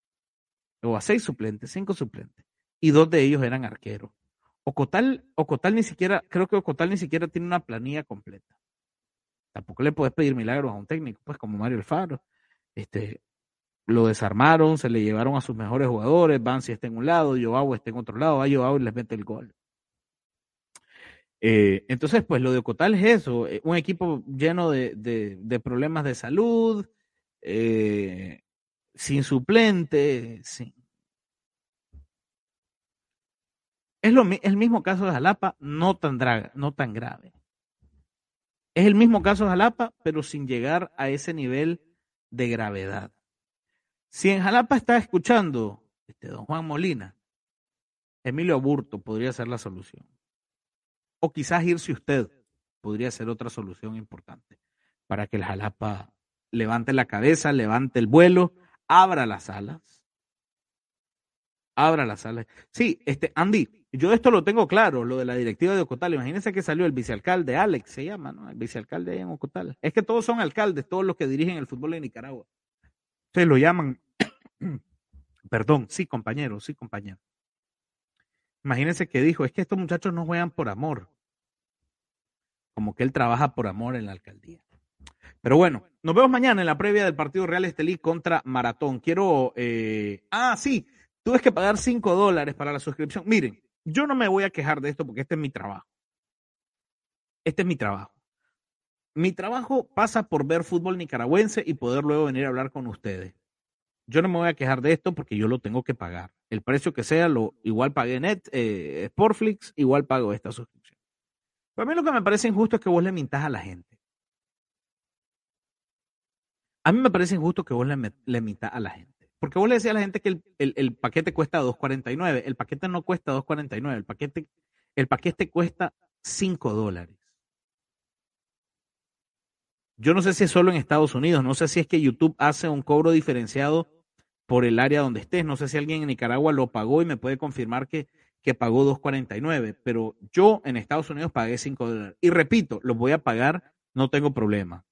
o a seis suplentes, cinco suplentes, y dos de ellos eran arqueros. Ocotal, Ocotal ni siquiera, creo que Ocotal ni siquiera tiene una planilla completa. Tampoco le puedes pedir milagros a un técnico, pues como Mario Alfaro. Este, lo desarmaron, se le llevaron a sus mejores jugadores, Bansi está en un lado, Joao está en otro lado, a Joao y les mete el gol. Eh, entonces, pues lo de Ocotal es eso, un equipo lleno de, de, de problemas de salud, eh, sin suplente, sin... Es lo, el mismo caso de Jalapa, no tan, dra, no tan grave. Es el mismo caso de Jalapa, pero sin llegar a ese nivel de gravedad. Si en Jalapa está escuchando este, don Juan Molina, Emilio Aburto podría ser la solución. O quizás irse usted podría ser otra solución importante para que el Jalapa levante la cabeza, levante el vuelo, abra las alas. Abra las alas. Sí, este, Andy, yo esto lo tengo claro, lo de la directiva de Ocotal. Imagínense que salió el vicealcalde, Alex se llama, ¿no? El vicealcalde en Ocotal. Es que todos son alcaldes, todos los que dirigen el fútbol en Nicaragua. Ustedes lo llaman, perdón, sí, compañero, sí, compañero. Imagínense que dijo, es que estos muchachos no juegan por amor. Como que él trabaja por amor en la alcaldía. Pero bueno, nos vemos mañana en la previa del partido Real Estelí contra Maratón. Quiero, eh... ah, sí, tuve que pagar cinco dólares para la suscripción. Miren, yo no me voy a quejar de esto porque este es mi trabajo. Este es mi trabajo. Mi trabajo pasa por ver fútbol nicaragüense y poder luego venir a hablar con ustedes. Yo no me voy a quejar de esto porque yo lo tengo que pagar. El precio que sea, lo igual pagué Net, eh, Sportflix, igual pago esta suscripción. Pero a mí lo que me parece injusto es que vos le mintás a la gente. A mí me parece injusto que vos le, le mintás a la gente. Porque vos le decís a la gente que el, el, el paquete cuesta dos cuarenta y nueve. El paquete no cuesta dos cuarenta y nueve. El paquete, el paquete cuesta cinco dólares. Yo no sé si es solo en Estados Unidos. No sé si es que YouTube hace un cobro diferenciado por el área donde estés. No sé si alguien en Nicaragua lo pagó y me puede confirmar que, que pagó dos cuarenta y nueve. Pero yo en Estados Unidos pagué cinco dólares. Y repito, los voy a pagar, no tengo problema.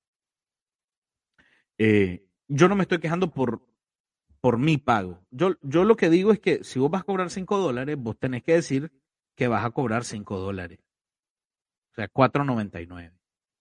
Eh, yo no me estoy quejando por, por mi pago. Yo, yo lo que digo es que si vos vas a cobrar cinco dólares, vos tenés que decir que vas a cobrar cinco dólares. O sea, cuatro noventa y nueve.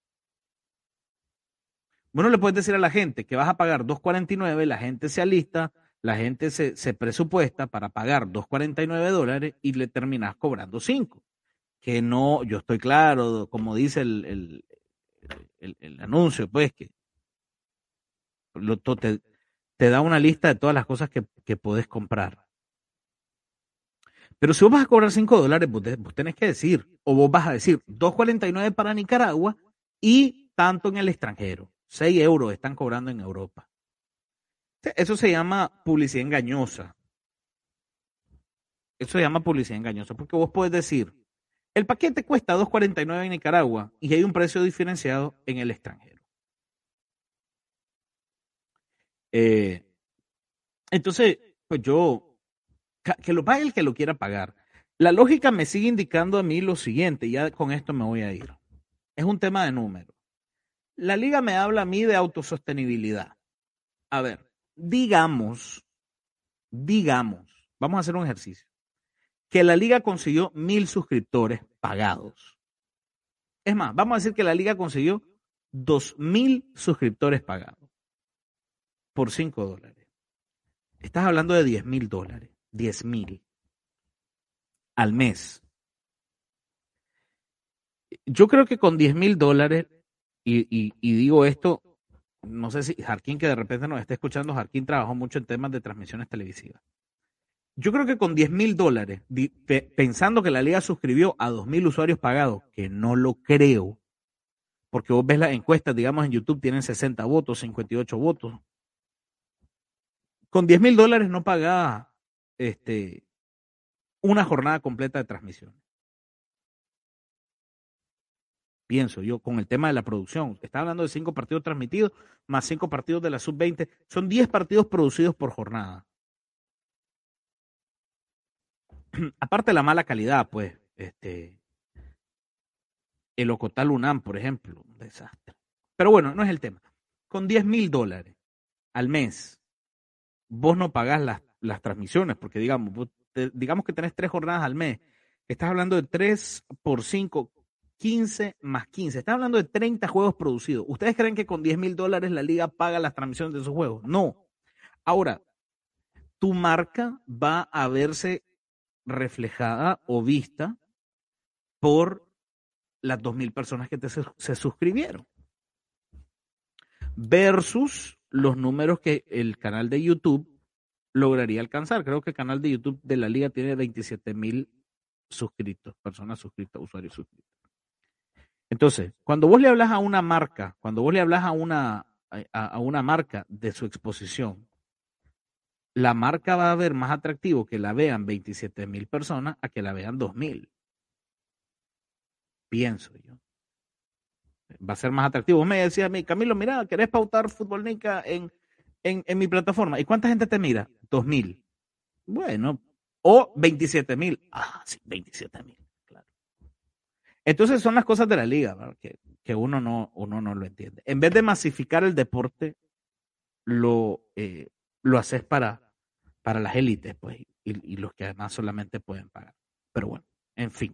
Bueno, le puedes decir a la gente que vas a pagar dos cuarenta y nueve, la gente se alista, la gente se, se presupuesta para pagar dos cuarenta y nueve dólares y le terminás cobrando cinco. Que no, yo estoy claro, como dice el, el, el, el anuncio, pues que Lo, te, te da una lista de todas las cosas que, que podés comprar. Pero si vos vas a cobrar cinco dólares, vos, vos tenés que decir, o vos vas a decir dos cuarenta y nueve para Nicaragua y tanto en el extranjero. seis euros están cobrando en Europa. Eso se llama publicidad engañosa. Eso se llama publicidad engañosa, porque vos podés decir, el paquete cuesta dos cuarenta y nueve en Nicaragua y hay un precio diferenciado en el extranjero. Eh, entonces, pues yo, que lo pague el que lo quiera pagar. La lógica me sigue indicando a mí lo siguiente, y ya con esto me voy a ir. Es un tema de números. La liga me habla a mí de autosostenibilidad. A ver, digamos, digamos, vamos a hacer un ejercicio, que la liga consiguió mil suscriptores pagados. Es más, vamos a decir que la liga consiguió dos mil suscriptores pagados por cinco dólares. Estás hablando de diez mil dólares, diez mil al mes. Yo creo que con diez mil dólares, y, y, y digo esto, no sé si Jarquín, que de repente nos está escuchando, Jarquín trabajó mucho en temas de transmisiones televisivas. Yo creo que con diez mil dólares, pensando que la liga suscribió a dos mil usuarios pagados, que no lo creo, porque vos ves las encuestas, digamos en YouTube tienen sesenta votos, cincuenta y ocho votos. Con diez mil dólares no pagaba este, una jornada completa de transmisión. Pienso yo, con el tema de la producción. Está hablando de cinco partidos transmitidos, más cinco partidos de la sub veinte. Son diez partidos producidos por jornada. Aparte de la mala calidad, pues, este, el Ocotal UNAM, por ejemplo, un desastre. Pero bueno, no es el tema. Con diez mil dólares al mes, vos no pagás las, las transmisiones, porque digamos, vos te, digamos que tenés tres jornadas al mes. Estás hablando de tres por cinco, quince más quince. Estás hablando de treinta juegos producidos. ¿Ustedes creen que con diez mil dólares la liga paga las transmisiones de esos juegos? No. Ahora, tu marca va a verse reflejada o vista por las dos mil personas que te se, se suscribieron. Versus los números que el canal de YouTube lograría alcanzar. Creo que el canal de YouTube de la liga tiene veintisiete mil suscritos, personas suscritas, usuarios suscritos. Entonces, cuando vos le hablas a una marca, cuando vos le hablas a una, a, a una marca de su exposición, la marca va a ver más atractivo que la vean veintisiete mil personas a que la vean dos mil. Pienso yo. Va a ser más atractivo. Vos me decías a mí, Camilo, mira, ¿querés pautar Fútbol Nica en, en, en mi plataforma? ¿Y cuánta gente te mira? dos mil. Bueno, o veintisiete mil. Ah, sí, veintisiete mil. Claro. Entonces son las cosas de la liga, ¿verdad? que, que uno, no, uno no lo entiende. En vez de masificar el deporte, lo, eh, lo haces para, para las élites, pues, y, y los que además solamente pueden pagar. Pero bueno, en fin.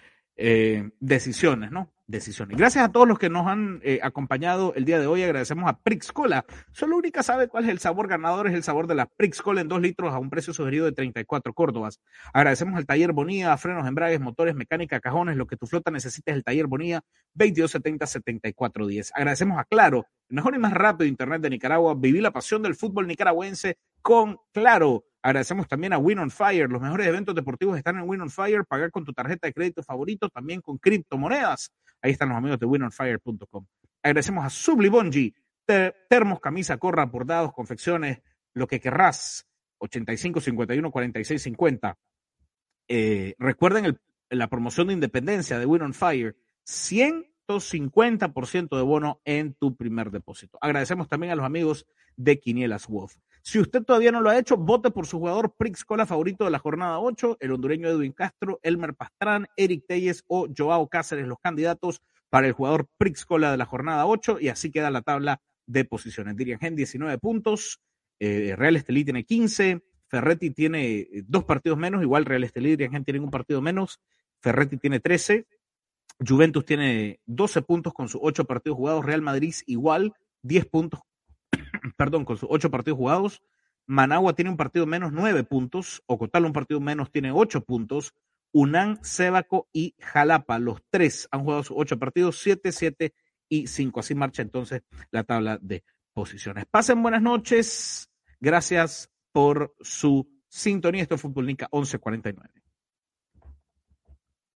Eh, decisiones, ¿no? Decisiones. Gracias a todos los que nos han eh, acompañado el día de hoy. Agradecemos a Prix Cola. Solo única sabe cuál es el sabor ganador, es el sabor de la Prix Cola en dos litros a un precio sugerido de treinta y cuatro córdobas. Agradecemos al Taller Bonilla, frenos, embragues, motores, mecánica, cajones, lo que tu flota necesita es el Taller Bonilla, veintidós setenta, setenta y cuatro diez. Agradecemos a Claro, el mejor y más rápido internet de Nicaragua. Viví la pasión del fútbol nicaragüense con Claro. Agradecemos también a Win on Fire. Los mejores eventos deportivos están en Win on Fire. Pagar con tu tarjeta de crédito favorito, también con criptomonedas. Ahí están los amigos de win on fire punto com. Agradecemos a Sublibongi. Termos, camisa, corra, bordados, confecciones, lo que querrás. ochenta y cinco, cincuenta y uno, cuarenta y seis, cincuenta. Eh, recuerden el, la promoción de independencia de Win on Fire. ciento cincuenta por ciento de bono en tu primer depósito. Agradecemos también a los amigos de Quinielas Wolf. Si usted todavía no lo ha hecho, vote por su jugador Prix Cola favorito de la jornada ocho, el hondureño Edwin Castro, Elmer Pastrán, Eric Telles o Joao Cáceres, los candidatos para el jugador Prix Cola de la jornada ocho, y así queda la tabla de posiciones. Dirigen diecinueve puntos, eh, Real Estelí tiene quince, Ferretti tiene dos partidos menos, igual Real Estelí y Dirigen tienen un partido menos, Ferretti tiene trece, Juventus tiene doce puntos con sus ocho partidos jugados, Real Madrid igual, diez puntos, perdón, con sus ocho partidos jugados, Managua tiene un partido menos, nueve puntos, Ocotal un partido menos, tiene ocho puntos, Unán, Sébaco y Jalapa, los tres han jugado sus ocho partidos, siete, siete y cinco, así marcha entonces la tabla de posiciones. Pasen buenas noches, gracias por su sintonía, esto es Fútbol Nica once cuarenta y nueve.